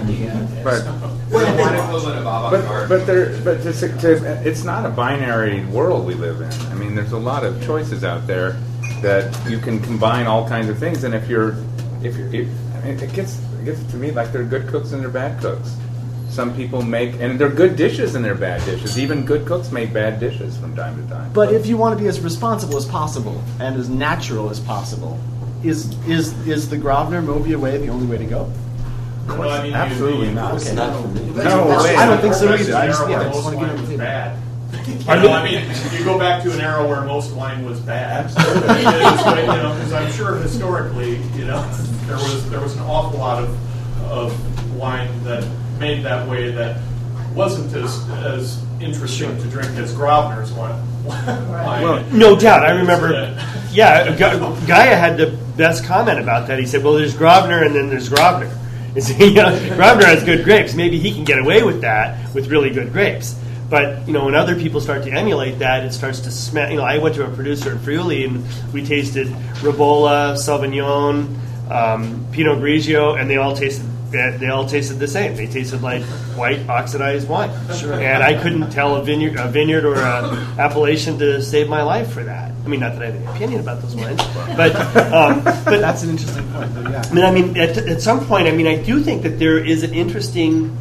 S2: But it's not a binary world we live in. I mean, there's a lot of choices out there that you can combine all kinds of things. And if I mean, it gets to me like they're good cooks and they're bad cooks. Some people make, and they're good dishes and they're bad dishes. Even good cooks make bad dishes from time to time.
S1: But if you want to be as responsible as possible and as natural as possible, is the Grosvenor Movia way the only way to go?
S12: Well, I mean,
S2: Absolutely not.
S1: Okay.
S6: Not for me.
S2: No way.
S1: I don't think so either. I
S12: An
S1: just
S12: era where
S1: want
S12: most
S1: to get
S12: wine
S1: on the
S12: was
S1: table.
S12: bad. I mean, you go back to an era where most wine was bad. Absolutely. Because I'm sure historically, you know, there was an awful lot of wine that made that way that wasn't as interesting to drink as Grosvenor's wine.
S3: Well, no doubt. I remember. Yeah, Gaia had the best comment about that. He said, "Well, there's Grosvenor, and then there's Grosvenor. Grosvenor has good grapes. Maybe he can get away with that with really good grapes." But when other people start to emulate that, it starts to smell. I went to a producer in Friuli, and we tasted Ribolla, Sauvignon, Pinot Grigio, and they all tasted the same. They tasted like white oxidized wine. Sure. And I couldn't tell a vineyard or an appellation to save my life for that. I mean, not that I have an opinion about those wines, but
S1: that's an interesting point. But yeah.
S3: I mean, at some point, I do think that there is an interesting.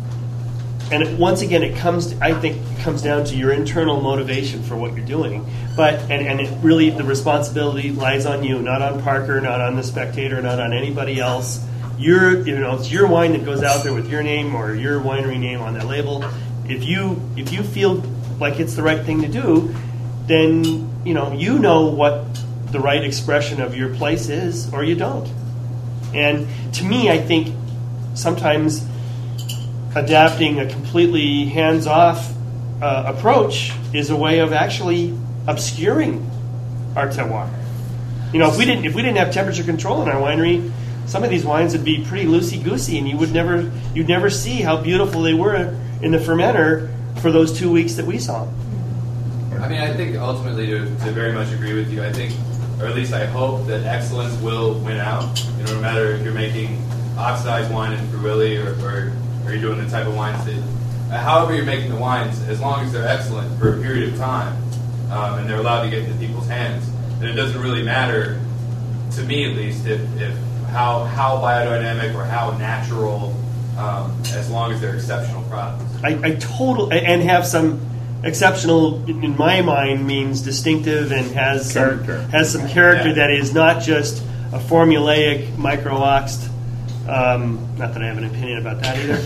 S3: And once again, I think it comes down to your internal motivation for what you're doing. But and it really, the responsibility lies on you, not on Parker, not on the Spectator, not on anybody else. It's your wine that goes out there with your name or your winery name on that label. If you feel like it's the right thing to do, then you know what the right expression of your place is, or you don't. And to me, I think sometimes adapting a completely hands-off approach is a way of actually obscuring our terroir. If we didn't have temperature control in our winery, some of these wines would be pretty loosey-goosey, and you'd never see how beautiful they were in the fermenter for those 2 weeks that we saw them.
S13: I mean, I think ultimately to very much agree with you. I think, or at least I hope, that excellence will win out. No matter if you're making oxidized wine in Friuli or you're doing the type of wines that, however you're making the wines, as long as they're excellent for a period of time, and they're allowed to get into people's hands, then it doesn't really matter, to me at least, if how biodynamic or how natural, as long as they're exceptional products.
S3: I totally, and have some exceptional, in my mind, means distinctive and has some character that is not just a formulaic micro-oxed. Not that I have an opinion about that either.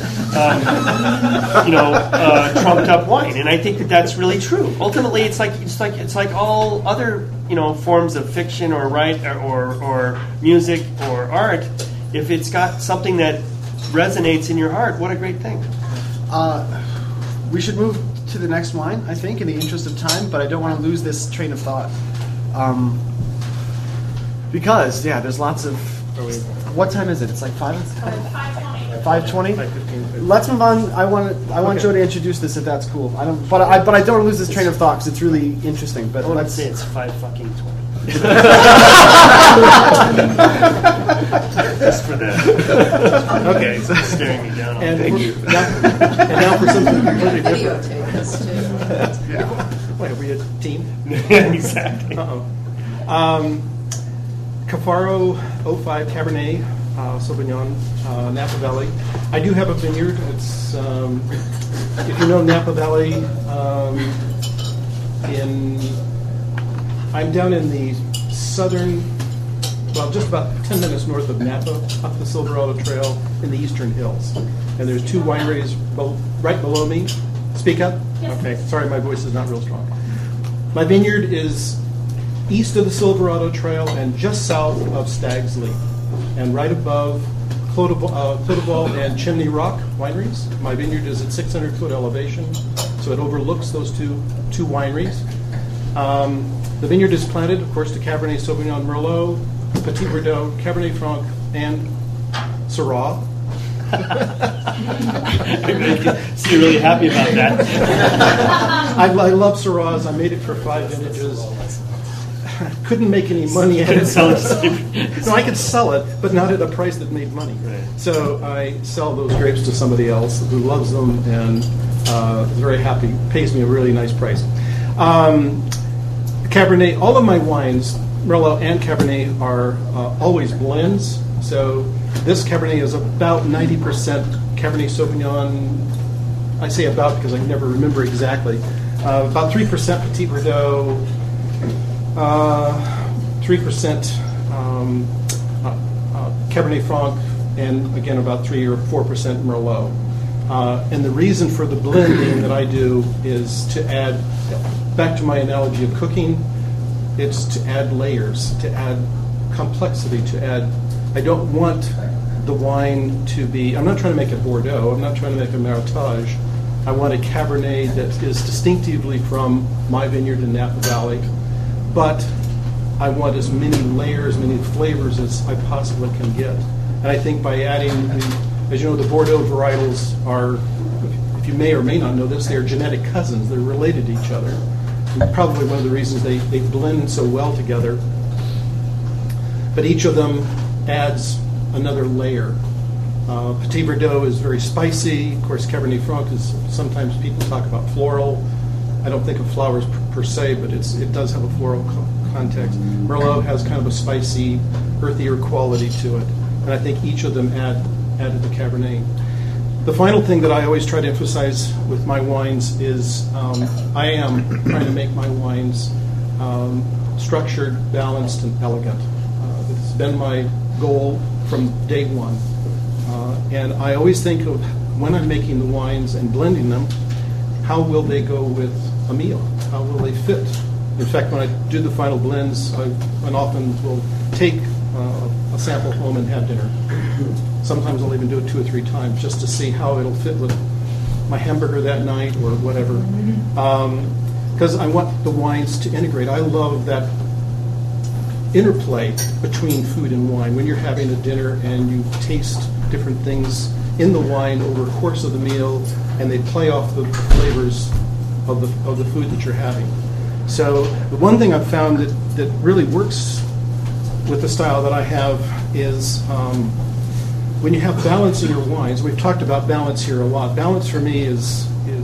S3: Trumped up wine, and I think that's really true. Ultimately, it's like all other forms of fiction or or music or art. If it's got something that resonates in your heart, what a great thing.
S1: We should move to the next wine, I think, in the interest of time, but I don't want to lose this train of thought. Because, there's lots of... What time is it? It's like 5:20. 5:20. Let's move on. I want Joe to introduce this if that's cool. But I don't want to lose this train of thought because it's really interesting. But
S3: let's say it's 5:20. Just for that. Okay, so staring me down.
S4: Thank you. And now for something completely different.
S5: Videotape this too.
S4: Wait, are we a team?
S3: Exactly.
S4: Cafaro 05 Cabernet Sauvignon, Napa Valley. I do have a vineyard. It's if you know Napa Valley, I'm down in the southern, just about 10 minutes north of Napa, up the Silverado Trail in the eastern hills. And there's 2 wineries right below me. Speak up?
S8: Yes.
S4: Okay, sorry, my voice is not real strong. My vineyard is east of the Silverado Trail and just south of Stag's Leap, and right above Clodagh and Chimney Rock wineries. My vineyard is at 600-foot elevation, so it overlooks those two wineries. The vineyard is planted, of course, to Cabernet Sauvignon Merlot, Petit Verdot, Cabernet Franc, and Syrah.
S3: So you're really happy about that.
S4: I love Syrahs. I made it for 5 vintages. Couldn't make any money at it.
S3: Sell it.
S4: No, I could sell it, but not at a price that made money.
S3: Right.
S4: So I sell those grapes to somebody else who loves them and is very happy, pays me a really nice price. Cabernet, all of my wines, Merlot and Cabernet, are always blends. So this Cabernet is about 90% Cabernet Sauvignon. I say about because I never remember exactly. About 3% Petit Verdot, 3% Cabernet Franc, and again about 3 or 4% Merlot. And the reason for the blending that I do is to add, back to my analogy of cooking, it's to add layers, to add complexity, I don't want the wine to be, I'm not trying to make a Bordeaux, I'm not trying to make a Meritage. I want a Cabernet that is distinctively from my vineyard in Napa Valley, but I want as many layers, many flavors as I possibly can get. And I think by adding, as you know, the Bordeaux varietals are, if you may or may not know this, they are genetic cousins. They're related to each other. And probably one of the reasons they blend so well together. But each of them adds another layer. Petit Verdot is very spicy. Of course, Cabernet Franc is, sometimes people talk about floral. I don't think of flowers per se, but it does have a floral context. Merlot has kind of a spicy, earthier quality to it. And I think each of them add to the Cabernet. The final thing that I always try to emphasize with my wines is I am trying to make my wines structured, balanced, and elegant. It's been my goal from day one. And I always think of when I'm making the wines and blending them, how will they go with a meal? How will they fit? In fact, when I do the final blends, I often will take a sample home and have dinner. Sometimes I'll even do it 2 or 3 times just to see how it'll fit with my hamburger that night or whatever. Because I want the wines to integrate. I love that interplay between food and wine. When you're having a dinner and you taste different things in the wine over the course of the meal, and they play off the flavors of the food that you're having. So the one thing I've found that really works with the style that I have is when you have balance in your wines. We've talked about balance here a lot. Balance for me is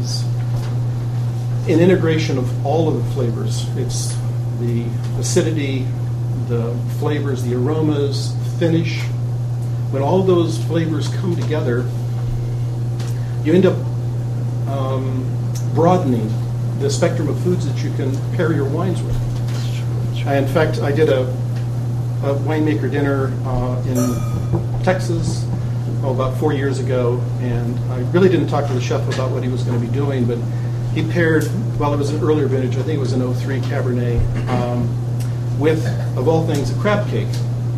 S4: an integration of all of the flavors. It's the acidity, the flavors, the aromas, finish. When all those flavors come together, you end up broadening the spectrum of foods that you can pair your wines with. In fact, I did a winemaker dinner in Texas about 4 years ago, and I really didn't talk to the chef about what he was going to be doing, but he paired, well, it was an earlier vintage, I think it was an 03 Cabernet, with, of all things, a crab cake.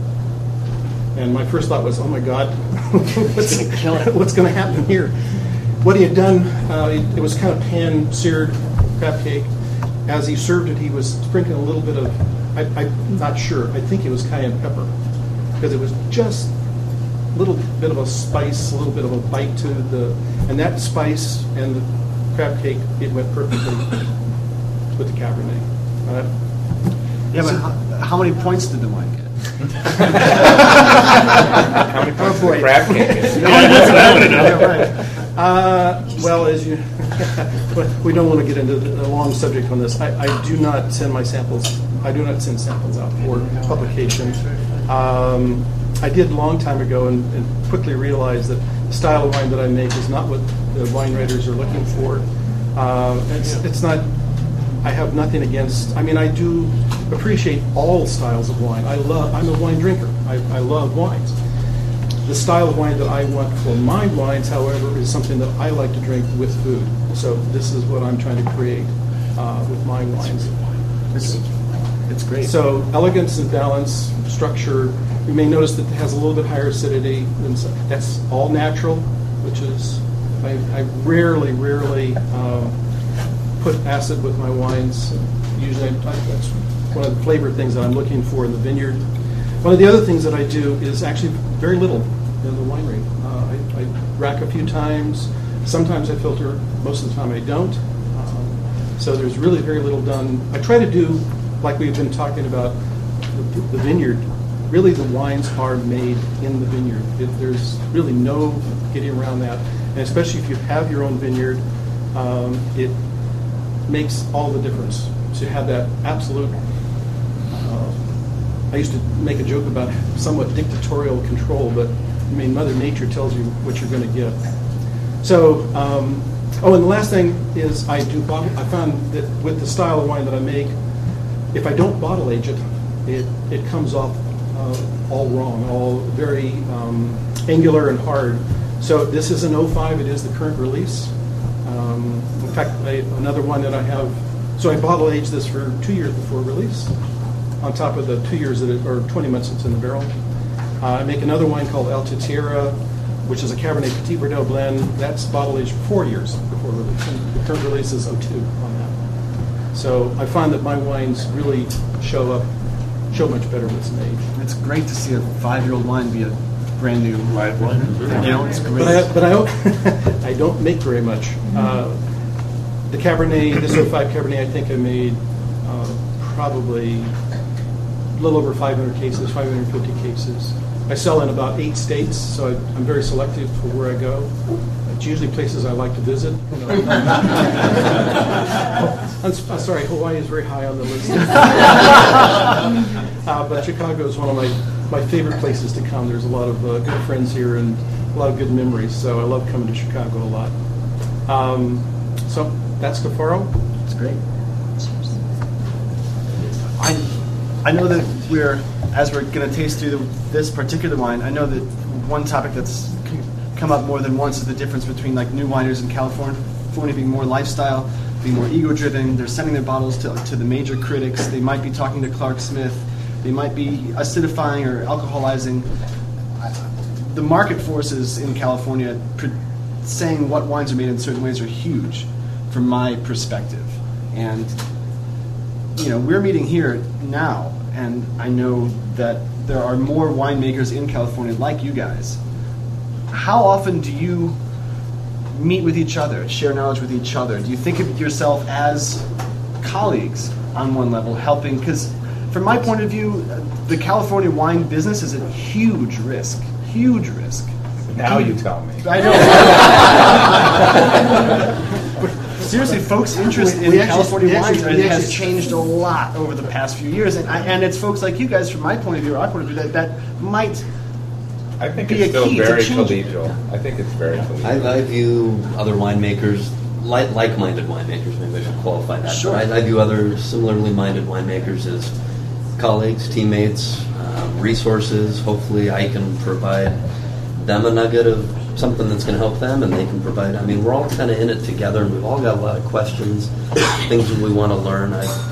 S4: And my first thought was, oh my God, what's going to happen here? what he had done, it was kind of pan-seared crab cake. As he served it, he was sprinkling a little bit of, I'm not sure, I think it was cayenne pepper, because it was just a little bit of a spice, a little bit of a bite to the, and that spice and the crab cake, it went perfectly with the Cabernet.
S1: Yeah, but how many points did the wine get?
S2: How many points did the crab cake get?
S3: That's what I want to know.
S1: Yeah, right.
S4: Well, as you, we don't want to get into a long subject on this. I do not send my samples. I do not send samples out for publication. I did a long time ago, and quickly realized that the style of wine that I make is not what the wine writers are looking for. It's not. I have nothing against. I mean, I do appreciate all styles of wine. I'm a wine drinker. I love wines. The style of wine that I want for my wines, however, is something that I like to drink with food. So this is what I'm trying to create with my wines.
S1: It's great.
S4: So elegance and balance, structure. You may notice that it has a little bit higher acidity. That's all natural, which is, I rarely put acid with my wines. Usually that's one of the flavor things that I'm looking for in the vineyard. One of the other things that I do is actually very little in the winery. I rack a few times. Sometimes I filter. Most of the time I don't. So there's really very little done. I try to do, like we've been talking about, the vineyard. Really, the wines are made in the vineyard. There's really no getting around that. And especially if you have your own vineyard, it makes all the difference. So you have that absolute. I used to make a joke about somewhat dictatorial control, but I mean, Mother Nature tells you what you're going to get. So, and the last thing is I found that with the style of wine that I make, if I don't bottle age it, it comes off all wrong, all very angular and hard. So this is an 05. It is the current release. In fact, another one that I have. So I bottle aged this for 2 years before release, on top of the 2 years or 20 months it's in the barrel. I make another wine called Alta Tierra, which is a Cabernet Petit Verdot blend. That's bottle aged for 4 years before release. And the current release is 02 on that. So I find that my wines really show much better with some age.
S1: It's great to see a 5-year-old wine be a brand new live wine. You know, it's great.
S4: But I don't make very much. The Cabernet, this 05 Cabernet, I think I made probably a little over 500 cases, 550 cases. I sell in about 8 states, so I'm very selective for where I go. It's usually places I like to visit. You know. I'm sorry, Hawaii is very high on the list. But Chicago is one of my favorite places to come. There's a lot of good friends here and a lot of good memories, so I love coming to Chicago a lot. So that's Scafaro.
S1: It's great. I know that as we're going to taste through this particular wine, I know that one topic that's come up more than once is the difference between like new wineries in California being more lifestyle, being more ego-driven. They're sending their bottles to the major critics. They might be talking to Clark Smith. They might be acidifying or alcoholizing. The market forces in California saying what wines are made in certain ways are huge from my perspective. And you know, we're meeting here now, and I know that there are more winemakers in California like you guys. How often do you meet with each other, share knowledge with each other? Do you think of yourself as colleagues on one level, helping? Because from my point of view, the California wine business is a huge risk. Huge risk.
S2: Now you tell me.
S1: I know. Seriously, folks' interest in California wines has changed a lot over the past few years, and it's folks like you guys, from my point of view, or our point of view, that might.
S2: I think it's still very collegial. I think it's very collegial.
S6: I view other winemakers, like-minded winemakers, maybe I should qualify that.
S1: Sure.
S6: But I view other similarly minded winemakers as colleagues, teammates, resources. Hopefully I can provide them a nugget of something that's going to help them, and they can provide. I mean, we're all kind of in it together, and we've all got a lot of questions, things that we want to learn.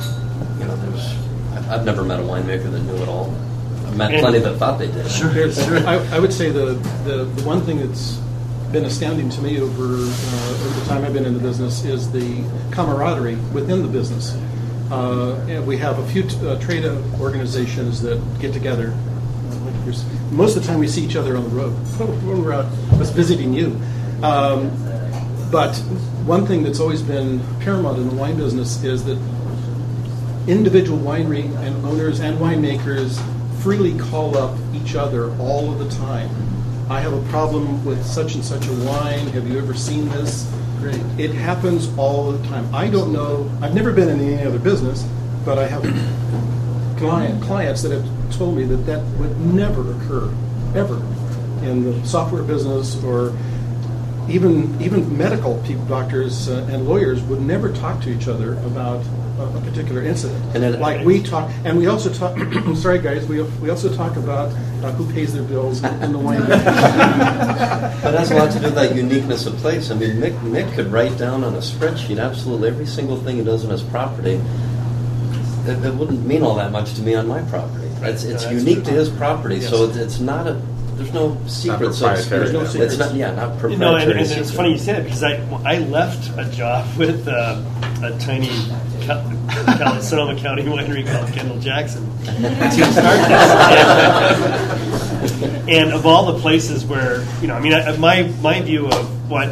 S6: I've never met a winemaker that knew it all. I've met plenty that thought they did.
S4: Sure. I would say the one thing that's been astounding to me over the time I've been in the business is the camaraderie within the business. And we have a few trade organizations that get together. Most of the time we see each other on the road when we're out visiting you. But one thing that's always been paramount in the wine business is that individual winery and owners and winemakers freely call up each other all of the time. I have a problem with such and such a wine. Have you ever seen this? Great. It happens all the time. I don't know. I've never been in any other business, but I have clients that have told me that would never occur, ever, in the software business, or even medical people, doctors and lawyers would never talk to each other about a particular incident. And then, like we talk, and we also talk. Sorry, guys. We also talk about who pays their bills in the wine business.
S6: But that's a lot to do with that uniqueness of place. I mean, Mick could write down on a spreadsheet absolutely every single thing he does on his property. It wouldn't mean all that much to me on my property. It's unique to his property, yes. So it's not a. There's no secrets. There's no secrets. It's not proprietary.
S3: You know, and it's funny you say that, because I left a job with a tiny Sonoma County winery called Kendall Jackson to start this. And of all the places where, I mean, my view of what,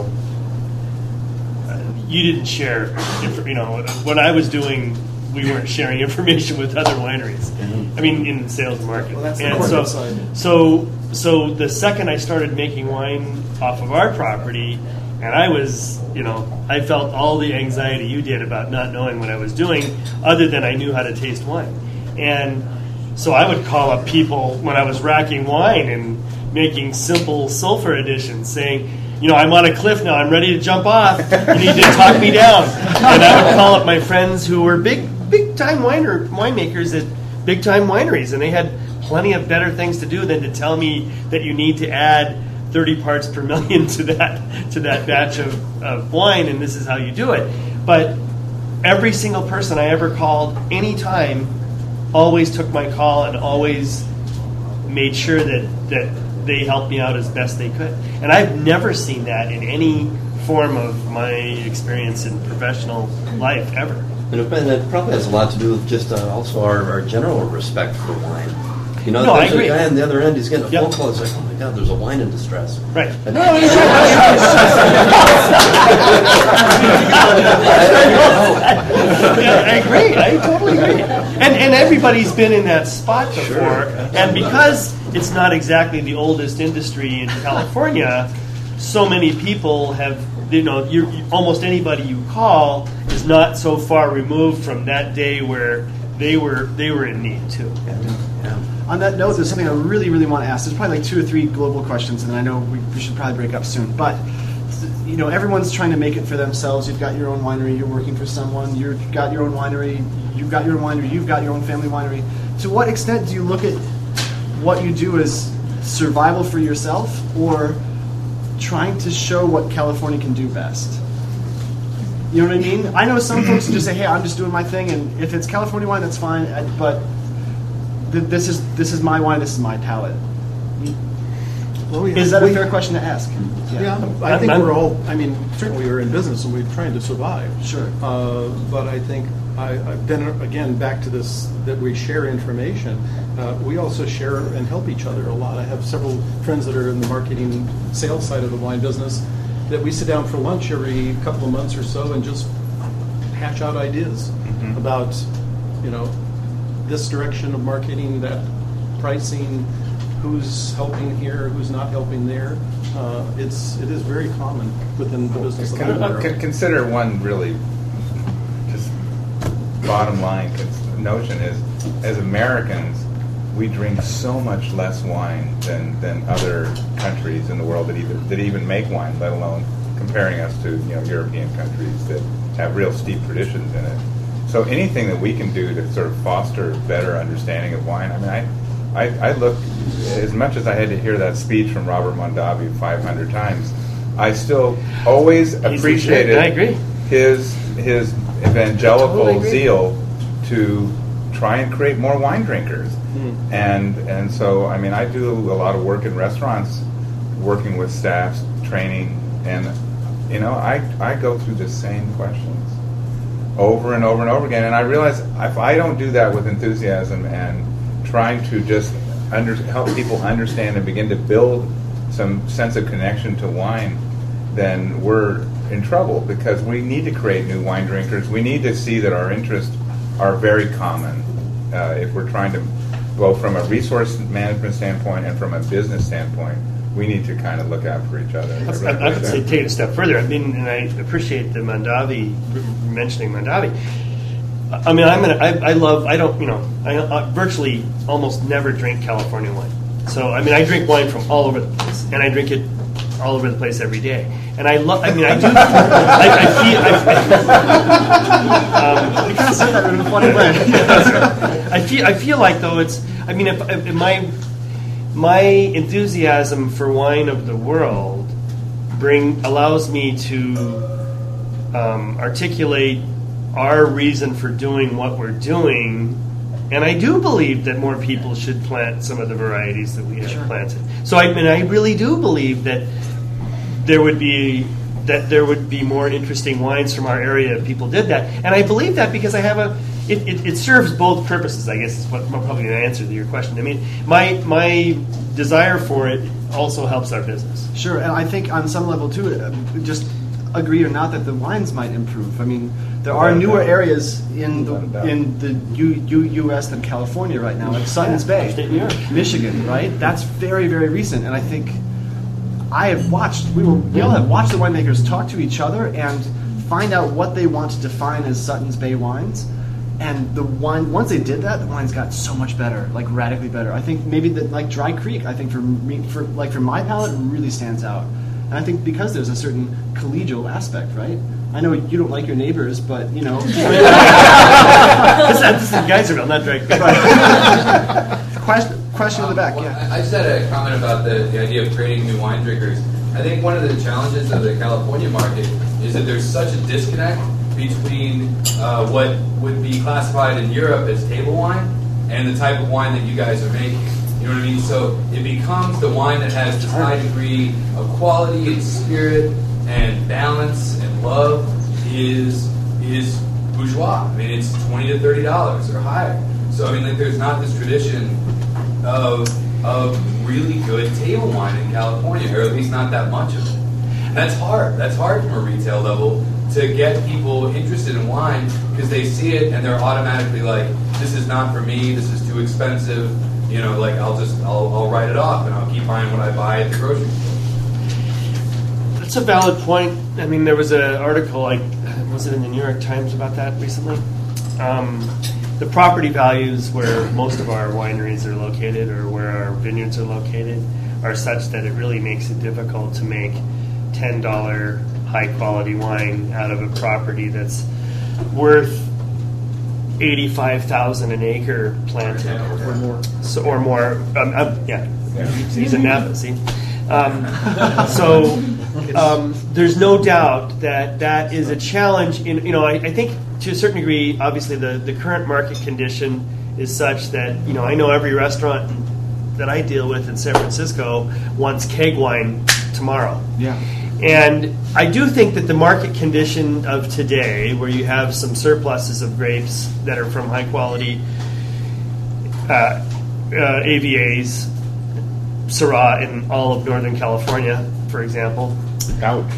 S3: you didn't share, what I was doing, we weren't sharing information with other wineries. Mm-hmm. I mean, in sales and marketing. Well, that's the corporate side. So the second I started making wine off of our property, and I was, I felt all the anxiety you did about not knowing what I was doing, other than I knew how to taste wine. And so I would call up people when I was racking wine and making simple sulfur additions, saying, I'm on a cliff now, I'm ready to jump off, you need to talk me down. And I would call up my friends who were big-time winemakers at big-time wineries, and they had plenty of better things to do than to tell me that you need to add 30 parts per million to that batch of wine, and this is how you do it. But every single person I ever called, anytime, always took my call and always made sure that they helped me out as best they could. And I've never seen that in any form of my experience in professional life ever.
S6: And it probably has a lot to do with just also our general respect for wine.
S3: No, I agree.
S6: A guy on the other end, he's getting a phone call. It's like, oh my God, there's a wine in distress.
S3: Right. I agree. I totally agree. And everybody's been in that spot before. Sure. And because it's not exactly the oldest industry in California, so many people have, almost anybody you call is not so far removed from that day where they were in need too.
S1: Yeah. On that note, there's something I really, really want to ask. There's probably like 2 or 3 global questions, and I know we should probably break up soon. But, everyone's trying to make it for themselves. You've got your own winery. You're working for someone. You've got your own winery. You've got your own winery. You've got your own family winery. To what extent do you look at what you do as survival for yourself, or trying to show what California can do best? You know what I mean? I know some folks who just say, hey, I'm just doing my thing, and if it's California wine, that's fine, but this is my wine, this is my palate. Well, is that a fair question to ask?
S4: Yeah, I think we're all, certainly we're in business and we're trying to survive.
S1: Sure.
S4: But I think I've been, again, back to this, that we share information. We also share and help each other a lot. I have several friends that are in the marketing sales side of the wine business that we sit down for lunch every couple of months or so and just hash out ideas about, this direction of marketing, that pricing, who's helping here, who's not helping there. It is very common within the business.
S2: Consider one really just bottom line notion is, as Americans, we drink so much less wine than other countries in the world that even make wine, let alone comparing us to European countries that have real steep traditions in it. So anything that we can do to sort of foster better understanding of wine. I look, as much as I had to hear that speech from Robert Mondavi 500 times, I still always appreciated his evangelical zeal to try and create more wine drinkers. And so, I do a lot of work in restaurants working with staffs, training, and I go through the same questions over and over and over again, and I realize if I don't do that with enthusiasm and trying to just help people understand and begin to build some sense of connection to wine, then we're in trouble, because we need to create new wine drinkers. We need to see that our interests are very common if we're trying to go from a resource management standpoint and from a business standpoint. We need to kind of look out for each other.
S3: I would say take it a step further. I mean, and I appreciate the Mondavi mentioning Mondavi. I mean, I virtually almost never drink California wine. So, I mean, I drink wine from all over the place, and I drink it all over the place every day. And I love. I mean, I do.
S1: You kind of say that in a funny way.
S3: I feel like though it's. I mean, if my enthusiasm for wine of the world allows me to articulate our reason for doing what we're doing, and I do believe that more people should plant some of the varieties that we have planted. So I really do believe that there would be more interesting wines from our area if people did that, and I believe that because I have it serves both purposes, I guess, is what I'm probably going to answer to your question. I mean, my desire for it also helps our business.
S1: Sure, and I think on some level too, just agree or not that the wines might improve. I mean, there are newer areas in the U.S. than California right now, like Suttons Bay, Michigan, right? That's very, very recent, and I think we all have watched the winemakers talk to each other and find out what they want to define as Suttons Bay wines. And the wine, once they did that, the wines got so much better, like radically better. I think maybe like Dry Creek, I think for my palate, really stands out. And I think because there's a certain collegial aspect, right? I know you don't like your neighbors, but you know.
S3: This is Geyserville, not Dry Creek.
S1: Question in the back, yeah.
S13: I just had a comment about the idea of creating new wine drinkers. I think one of the challenges of the California market is that there's such a disconnect between what would be classified in Europe as table wine and the type of wine that you guys are making. You know what I mean? So it becomes the wine that has this high degree of quality and spirit and balance and love is bourgeois. I mean, it's $20 to $30 or higher. So I mean, like, there's not this tradition of really good table wine in California, or at least not that much of it. And that's hard. That's hard from a retail level to get people interested in wine because they see it and they're automatically like, this is not for me, this is too expensive, you know, like I'll write it off and I'll keep buying what I buy at the grocery store.
S3: That's a valid point. I mean, there was an article, was it in the New York Times about that recently? The property values where most of our wineries are located or where our vineyards are located are such that it really makes it difficult to make $10 high-quality wine out of a property that's worth $85,000 an acre planted or more. Or more. Yeah. He's a Napa. See. There's no doubt that is a challenge. I think to a certain degree, obviously the current market condition is such that I know every restaurant that I deal with in San Francisco wants keg wine tomorrow.
S1: Yeah.
S3: And I do think that the market condition of today, where you have some surpluses of grapes that are from high quality AVAs, Syrah in all of Northern California, for example.
S2: Ouch.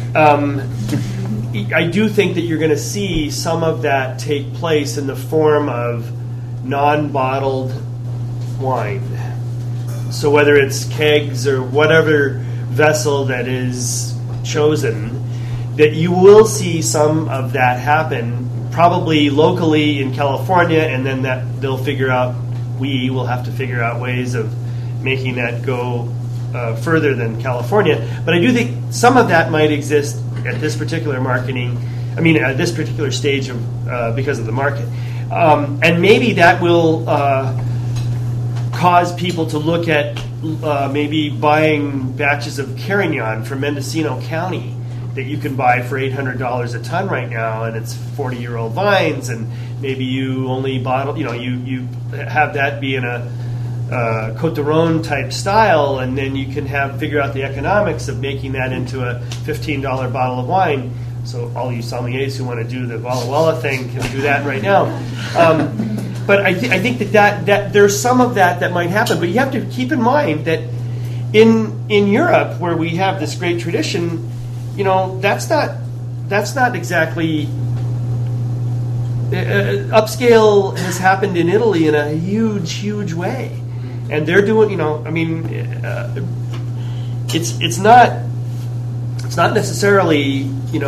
S3: I do think that you're going to see some of that take place in the form of non-bottled wine. So whether it's kegs or whatever vessel that is chosen, that you will see some of that happen, probably locally in California, and then that they'll figure out, we will have to figure out ways of making that go further than California. But I do think some of that might exist at this particular at this particular stage of because of the market. And maybe that will cause people to look at maybe buying batches of Carignan from Mendocino County that you can buy for $800 a ton right now, and it's 40-year-old vines, and maybe you only bottle, you have that be in a Côte d'Aron type style, and then you can figure out the economics of making that into a $15 bottle of wine. So all you sommeliers who want to do the Walla Walla thing can do that right now. But I think that there's some of that might happen. But you have to keep in mind that in Europe, where we have this great tradition, that's not exactly. Upscale has happened in Italy in a huge way, and they're doing. It's not necessarily.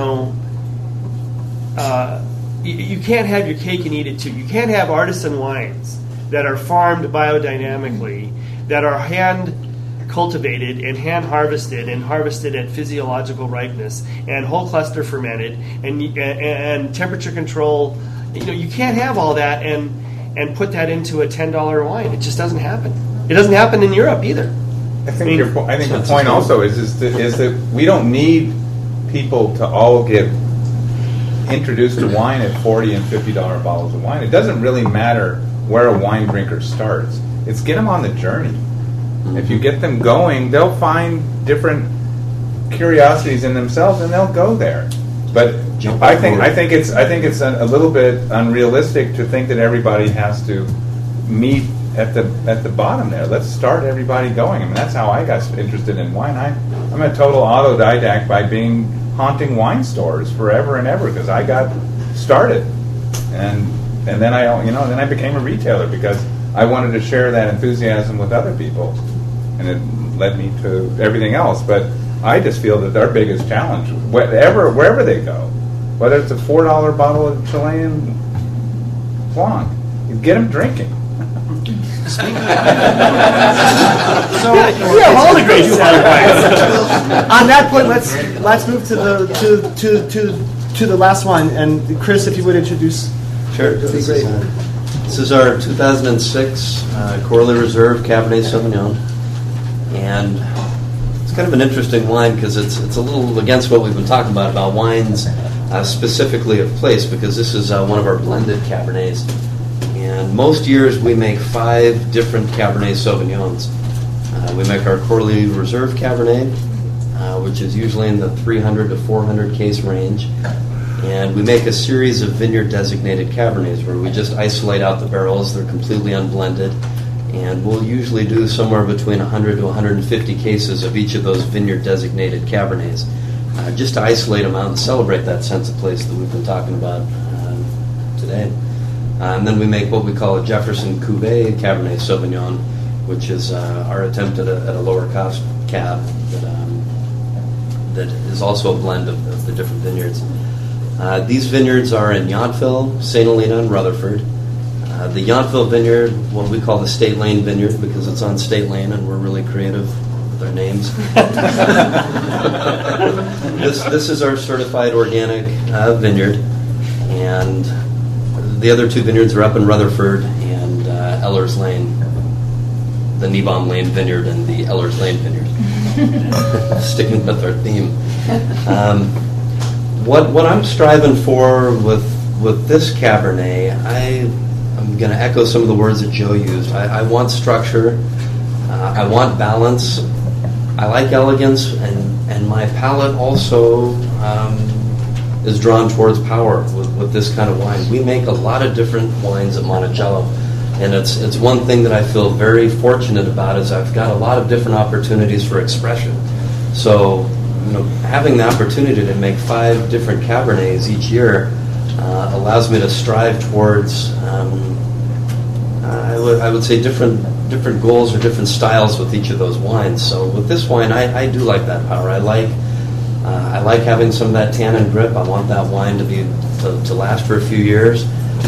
S3: You can't have your cake and eat it too. You can't have artisan wines that are farmed biodynamically, that are hand cultivated and hand harvested and harvested at physiological ripeness and whole cluster fermented and temperature control. You can't have all that and put that into a $10 wine. It just doesn't happen. It doesn't happen in Europe either.
S2: I think the point also is that we don't need people to all get introduced to wine at $40 and $50 bottles of wine. It doesn't really matter where a wine drinker starts. It's get them on the journey. If you get them going, they'll find different curiosities in themselves, and they'll go there. But I think it's a little bit unrealistic to think that everybody has to meet at the bottom there. Let's start everybody going. I mean, that's how I got interested in wine. I'm a total autodidact by haunting wine stores forever and ever because I got started, and then I became a retailer because I wanted to share that enthusiasm with other people, and it led me to everything else. But I just feel that our biggest challenge, wherever they go, whether it's a $4 bottle of Chilean Blanc, you get them drinking.
S1: So all the great on that point, let's move to the last one. And Chris, if you would introduce.
S6: Sure. This is our 2006 Corley Reserve Cabernet Sauvignon, and it's kind of an interesting wine because it's a little against what we've been talking about wines specifically of place, because this is one of our blended Cabernets. And most years we make 5 different Cabernet Sauvignons. We make our Corley Reserve Cabernet, which is usually in the 300 to 400 case range. And we make a series of vineyard-designated Cabernets where we just isolate out the barrels. They're completely unblended. And we'll usually do somewhere between 100 to 150 cases of each of those vineyard-designated Cabernets, just to isolate them out and celebrate that sense of place that we've been talking about today. And then we make what we call a Jefferson Cuvée Cabernet Sauvignon, which is our attempt at a lower cost cab that is also a blend of the different vineyards. These vineyards are in Yountville, St. Helena, and Rutherford. The Yountville vineyard, what we call the State Lane Vineyard, because it's on State Lane and we're really creative with our names. This is our certified organic vineyard, and the other 2 vineyards are up in Rutherford and Ellers Lane, the Niebaum Lane Vineyard and the Ellers Lane Vineyard. Sticking with our theme. What I'm striving for with this Cabernet, I'm going to echo some of the words that Joe used. I want structure. I want balance. I like elegance, and my palate also is drawn towards power with this kind of wine. We make a lot of different wines at Monticello, and it's one thing that I feel very fortunate about is I've got a lot of different opportunities for expression. So, having the opportunity to make 5 different Cabernets each year allows me to strive towards, I would say, different goals or different styles with each of those wines. So with this wine, I do like that power. I like having some of that tannin grip. I want that wine to last for a few years.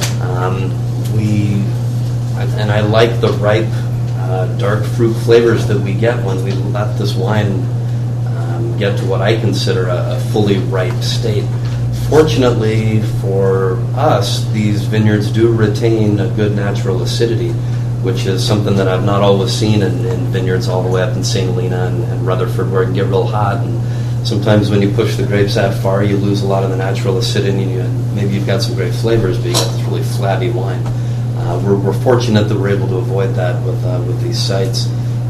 S6: And I like the ripe, dark fruit flavors that we get when we let this wine get to what I consider a fully ripe state. Fortunately for us, these vineyards do retain a good natural acidity, which is something that I've not always seen in vineyards all the way up in St. Helena and Rutherford, where it can get real hot. And sometimes when you push the grapes that far, you lose a lot of the natural acidity, and maybe you've got some great flavors, but you got this really flabby wine. We're fortunate that we're able to avoid that with these sites.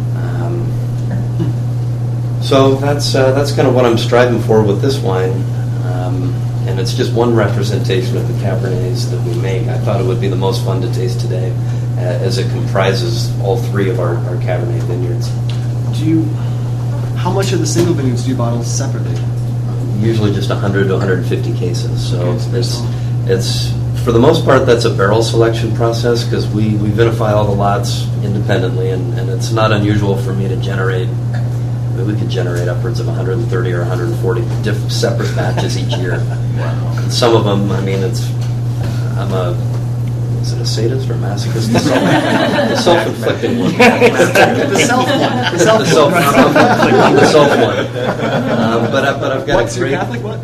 S6: So that's kind of what I'm striving for with this wine, and it's just one representation of the Cabernets that we make. I thought it would be the most fun to taste today, as it comprises all three of our Cabernet vineyards.
S1: How much of the single vineyards do you bottle separately?
S6: Usually just 100 to 150 cases. So it's for the most part that's a barrel selection process, because we vinify all the lots independently, and it's not unusual for me to generate. We could generate upwards of 130 or 140 separate batches each year. Wow. And some of them, I mean, is it a sadist or a masochist? The self-inflicted one.
S1: The self one. The self one.
S6: I'm the self one. But I've got a great...
S1: Catholic what?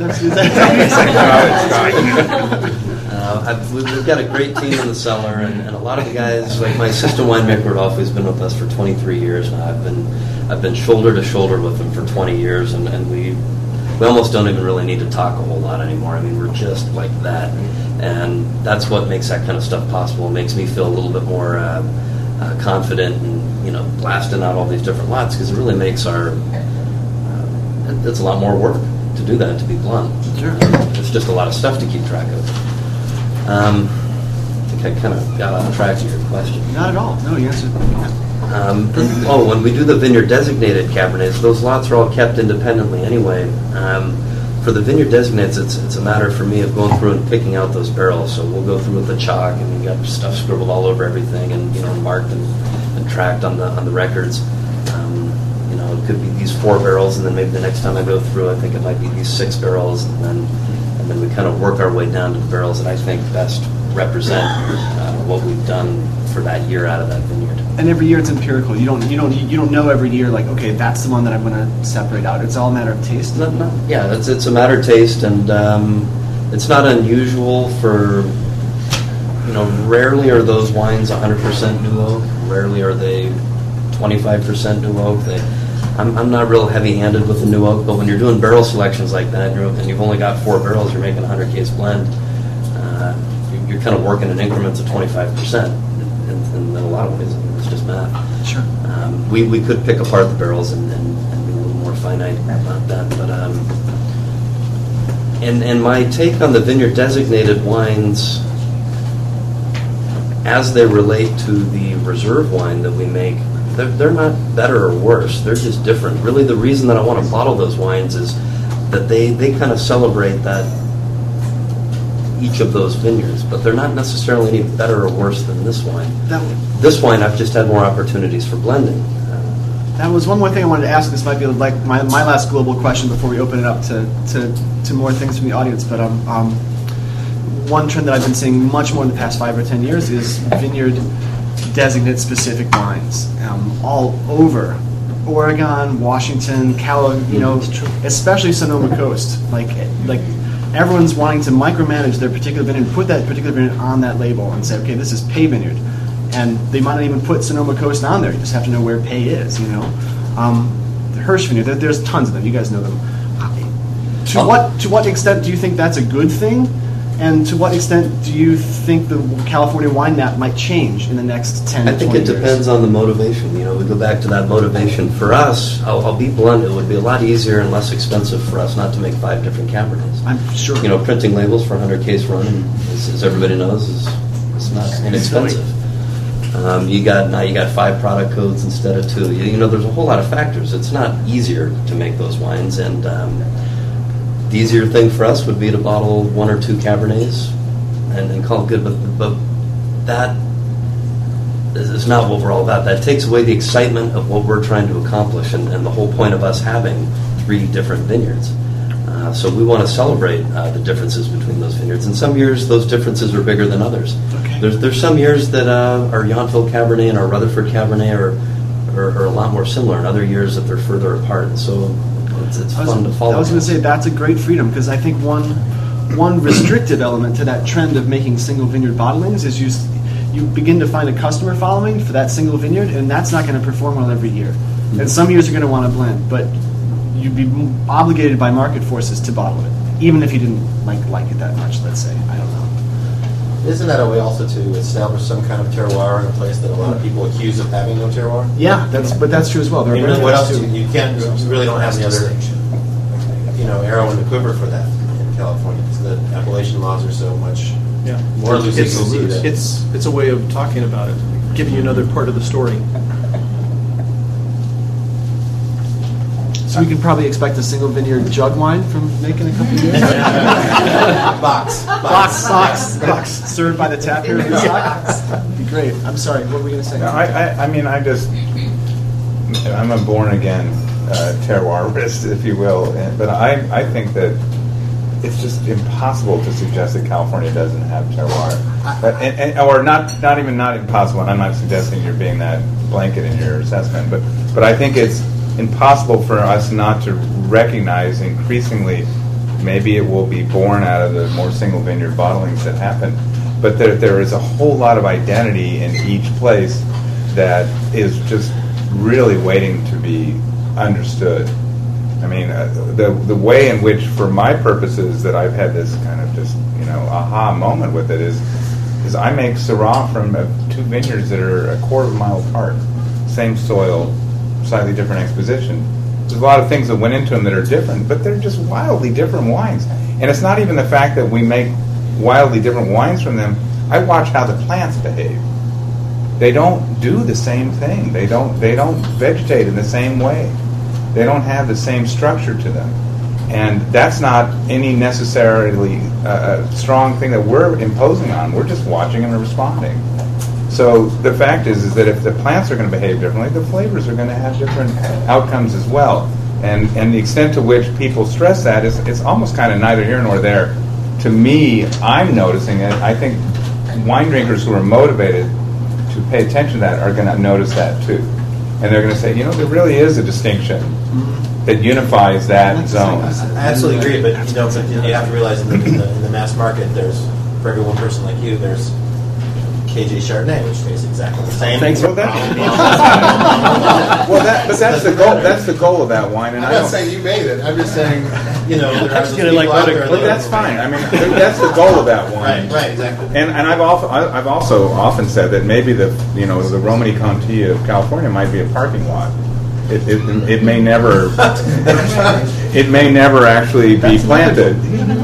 S6: We've got a great team in the cellar, and a lot of the guys, like my assistant winemaker Rodolfo, who's been with us for 23 years now. I've been shoulder to shoulder with him for 20 years, and we almost don't even really need to talk a whole lot anymore. I mean, we're just like that, and that's what makes that kind of stuff possible. It makes me feel a little bit more confident and, blasting out all these different lots, because it really makes it's a lot more work to do that, to be blunt.
S1: Sure.
S6: It's just a lot of stuff to keep track of. I think I kind of got on track to your question.
S1: Not at all. No, you answered.
S6: When we do the vineyard designated Cabernets, those lots are all kept independently anyway. For the vineyard designates, it's a matter for me of going through and picking out those barrels. So we'll go through with the chalk, and we got stuff scribbled all over everything, and marked and tracked on the records. It could be these 4 barrels, and then maybe the next time I go through, I think it might be these 6 barrels, and then we kind of work our way down to the barrels that I think best represent what we've done for that year out of that vineyard.
S1: And every year it's empirical. You don't know every year, like, okay, that's the one that I'm going to separate out. It's all a matter of taste.
S6: Yeah, it's a matter of taste, and it's not unusual for, rarely are those wines 100% new oak. Rarely are they 25% new oak. I'm not real heavy-handed with the new oak, but when you're doing barrel selections like that, and you've only got 4 barrels, you're making a 100-case blend, you're kind of working in increments of 25%. In a lot of ways, it's just math.
S1: Sure.
S6: We could pick apart the barrels and be a little more finite about that, but and my take on the vineyard designated wines, as they relate to the reserve wine that we make, they're not better or worse. They're just different. Really, the reason that I want to bottle those wines is that they kind of celebrate that each of those vineyards, but they're not necessarily any better or worse than this wine. This wine, I've just had more opportunities for blending.
S1: That was one more thing I wanted to ask. This might be like my last global question before we open it up to more things from the audience. But one trend that I've been seeing much more in the past 5 or 10 years is vineyard designate specific wines all over Oregon, Washington, especially Sonoma Coast. Like everyone's wanting to micromanage their particular vineyard, put that particular vineyard on that label, and say, okay, this is Pay Vineyard, and they might not even put Sonoma Coast on there. You just have to know where Pay is. The Hirsch Vineyard. There's tons of them. You guys know them. To what extent do you think that's a good thing? And to what extent do you think the California wine map might change in the next 10 to 20 years?
S6: I think it depends on the motivation. We go back to that motivation. For us, I'll be blunt, it would be a lot easier and less expensive for us not to make 5 different Cabernets.
S1: I'm sure.
S6: Printing labels for a 100-case run, as everybody knows, is not inexpensive. You got 5 product codes instead of 2. There's a whole lot of factors. It's not easier to make those wines, and the easier thing for us would be to bottle 1 or 2 Cabernets and call it good, but that is not what we're all about. That takes away the excitement of what we're trying to accomplish and the whole point of us having 3 different vineyards. So we want to celebrate the differences between those vineyards. And some years those differences are bigger than others.
S1: Okay.
S6: There's some years that our Yountville Cabernet and our Rutherford Cabernet are a lot more similar, and other years that they're further apart. And so it's fun to follow.
S1: I was going to say that's a great freedom, because I think one restrictive element to that trend of making single vineyard bottlings is you begin to find a customer following for that single vineyard, and that's not going to perform well every year. Mm-hmm. And some years you're going to want to blend, but you'd be obligated by market forces to bottle it, even if you didn't like it that much. Let's say, I don't know.
S9: Isn't that a way also to establish some kind of terroir in a place that a lot of people accuse of having no terroir?
S1: Yeah, that's true as well. There
S9: I
S1: are
S9: mean,
S1: many
S9: what
S1: ways
S9: else?
S1: to-
S9: You can't. You really don't have the other, arrow in the quiver for that in California because the Appalachian laws are so much more loosey-goosey. that-
S4: It's a way of talking about it, giving you another part of the story.
S1: So we could probably expect a single vineyard jug wine from making a couple of years. Box, served by the tap here. That'd be great. I'm sorry. What were we going to say?
S2: No, I'm a born-again terroirist, if you will, but I think that it's just impossible to suggest that California doesn't have terroir, or not even impossible. And I'm not suggesting you're being that blanket in your assessment, but I think it's impossible for us not to recognize increasingly. Maybe it will be born out of the more single vineyard bottlings that happen, but there is a whole lot of identity in each place that is just really waiting to be understood. I mean, the way in which, for my purposes, that I've had this kind of just aha moment with it is I make Syrah from two vineyards that are a quarter of a mile apart, same soil, slightly different exposition. There's a lot of things that went into them that are different, but they're just wildly different wines. And it's not even the fact that we make wildly different wines from them. I watch how the plants behave. They don't do the same thing. They don't vegetate in the same way. They don't have the same structure to them. And that's not any necessarily strong thing that we're imposing on. We're just watching them and responding. So the fact is that if the plants are going to behave differently, the flavors are going to have different outcomes as well. And the extent to which people stress that is it's almost kind of neither here nor there. To me, I'm noticing it. I think wine drinkers who are motivated to pay attention to that are going to notice that too. And they're going to say, there really is a distinction that unifies that zone.
S9: I absolutely agree, but you have to realize in the mass market, there's for every one person like you, there's KJ Chardonnay, which tastes exactly the same.
S1: Thanks for
S2: but that's the goal. That's the goal of that wine. And
S9: I'm not saying you made it. I'm just saying, there are those
S3: gonna
S9: people out there.
S2: But that's fine. I mean, that's the goal of that wine.
S9: Right, exactly.
S2: And I've also often said that maybe the Romani Conti of California might be a parking lot. It may never actually be planted.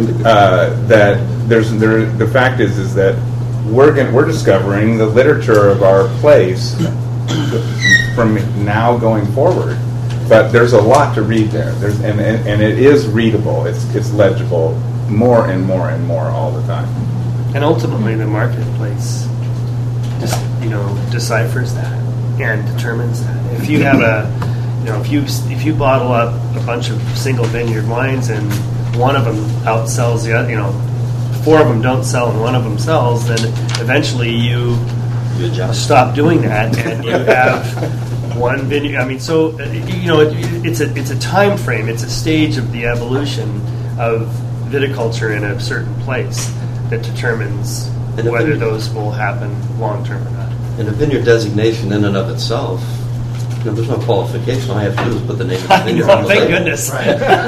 S2: The fact is that we're discovering the literature of our place from now going forward. But there's a lot to read there. And it is readable. It's legible more and more and more all the time.
S3: And ultimately, the marketplace just deciphers that and determines that. If you have if you bottle up a bunch of single vineyard wines and one of them outsells the other, four of them don't sell and one of them sells, then eventually you stop doing that and you have one vineyard. I mean, so it's a time frame. It's a stage of the evolution of viticulture in a certain place that determines whether those will happen long term or not.
S6: And a vineyard designation in and of itself, there's no qualification. All I have to do is put the name of the vineyard on the
S3: thank
S6: label.
S3: goodness.
S6: Right.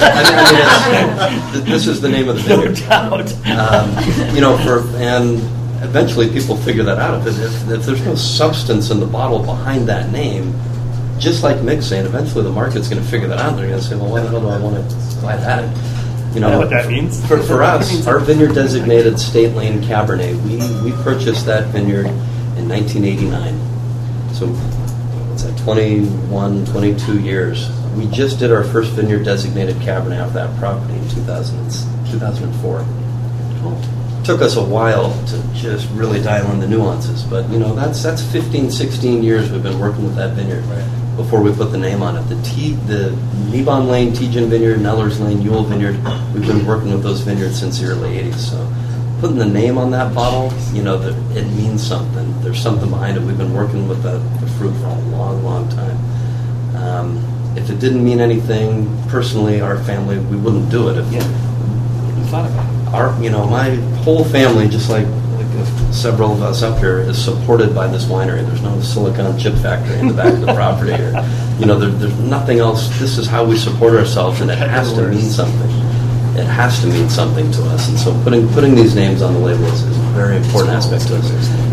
S6: This is the name of the vineyard.
S3: No doubt.
S6: And eventually people figure that out. If there's no substance in the bottle behind that name, just like Mick's saying, eventually the market's going to figure that out. They're going to say, well, why the hell do I want to buy that?
S3: I know what that means.
S6: For us, our vineyard designated State Lane Cabernet, we purchased that vineyard in 1989. So it's at 21, 22 years. We just did our first vineyard designated Cabernet off that property in 2004. It took us a while to just really dial in the nuances, but that's 15, 16 years we've been working with that vineyard before we put the name on it. The Mebon Lane Tejan Vineyard, Nellers Lane Ewell Vineyard, we've been working with those vineyards since the early 80s. So putting the name on that bottle, it means something. There's something behind it. We've been working with the fruit for a long, long time. If it didn't mean anything, personally, our family, we wouldn't do it.
S3: You thought about it.
S6: My whole family, just like several of us up here, is supported by this winery. There's no silicon chip factory in the back of the property. There's nothing else. This is how we support ourselves, and it has to mean something. It has to mean something to us. And so putting these names on the label is very important aspect to us,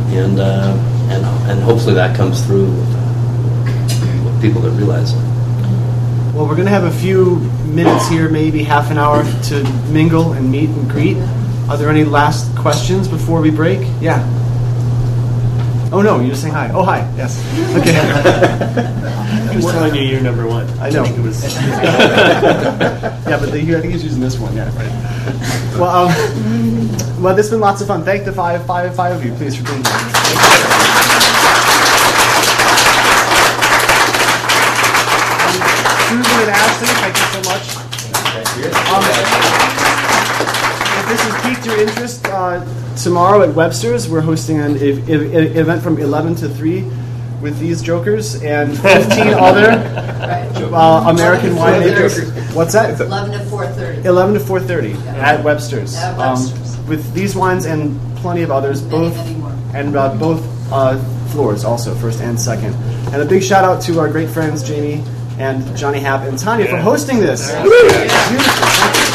S6: and hopefully that comes through with people that realize it.
S1: Well, we're going to have a few minutes here, maybe half an hour, to mingle and meet and greet. Are there any last questions before we break? Yeah. Oh no, you're just saying hi. Oh, hi. Yes. Okay.
S3: I was telling you you're number one.
S1: I know.
S3: think it was.
S1: Yeah, but I think he's using this one. Yeah. Right. Well, well, this has been lots of fun. Thank the five of you, please, for being here. Susan and Ashley, thank you so much. If this has piqued your interest, tomorrow at Webster's, we're hosting an event from 11 to 3 with these jokers and 15 other American winemakers. What's that?
S5: 11 to 4:30.
S1: 11 to 4:30 at Webster's.
S5: At Webster's.
S1: With these wines and plenty of others, both floors also, first and second. And a big shout out to our great friends Jamie and Johnny Happ and Tanya for hosting this. Beautiful. Thank you.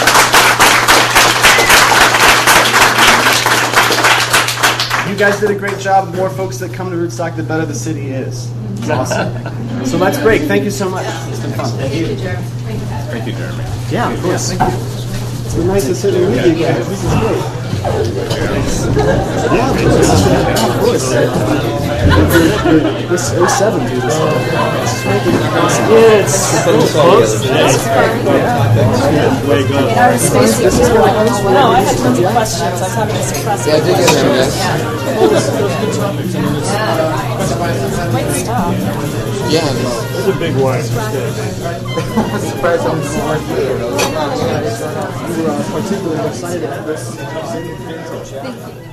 S1: You guys did a great job. The more folks that come to Rootstock, the better the city is. It's awesome. So let's break. Thank you so much. It's been fun.
S5: Thank you, Jeremy.
S2: Thank you, Jeremy.
S1: Yeah, of course. Thank you. It's been nice to sit and meet you guys. This is great. Yeah, of course. This 07, dude. It's close. Way good.
S14: No, I had tons of questions. I thought it was impressive.
S15: Yeah, I did get
S14: Great stuff.
S15: Yeah, no.
S3: It's a big wine. It's good.
S15: I'm surprised I'm so much here.
S1: We were particularly excited at this.
S8: Thank you.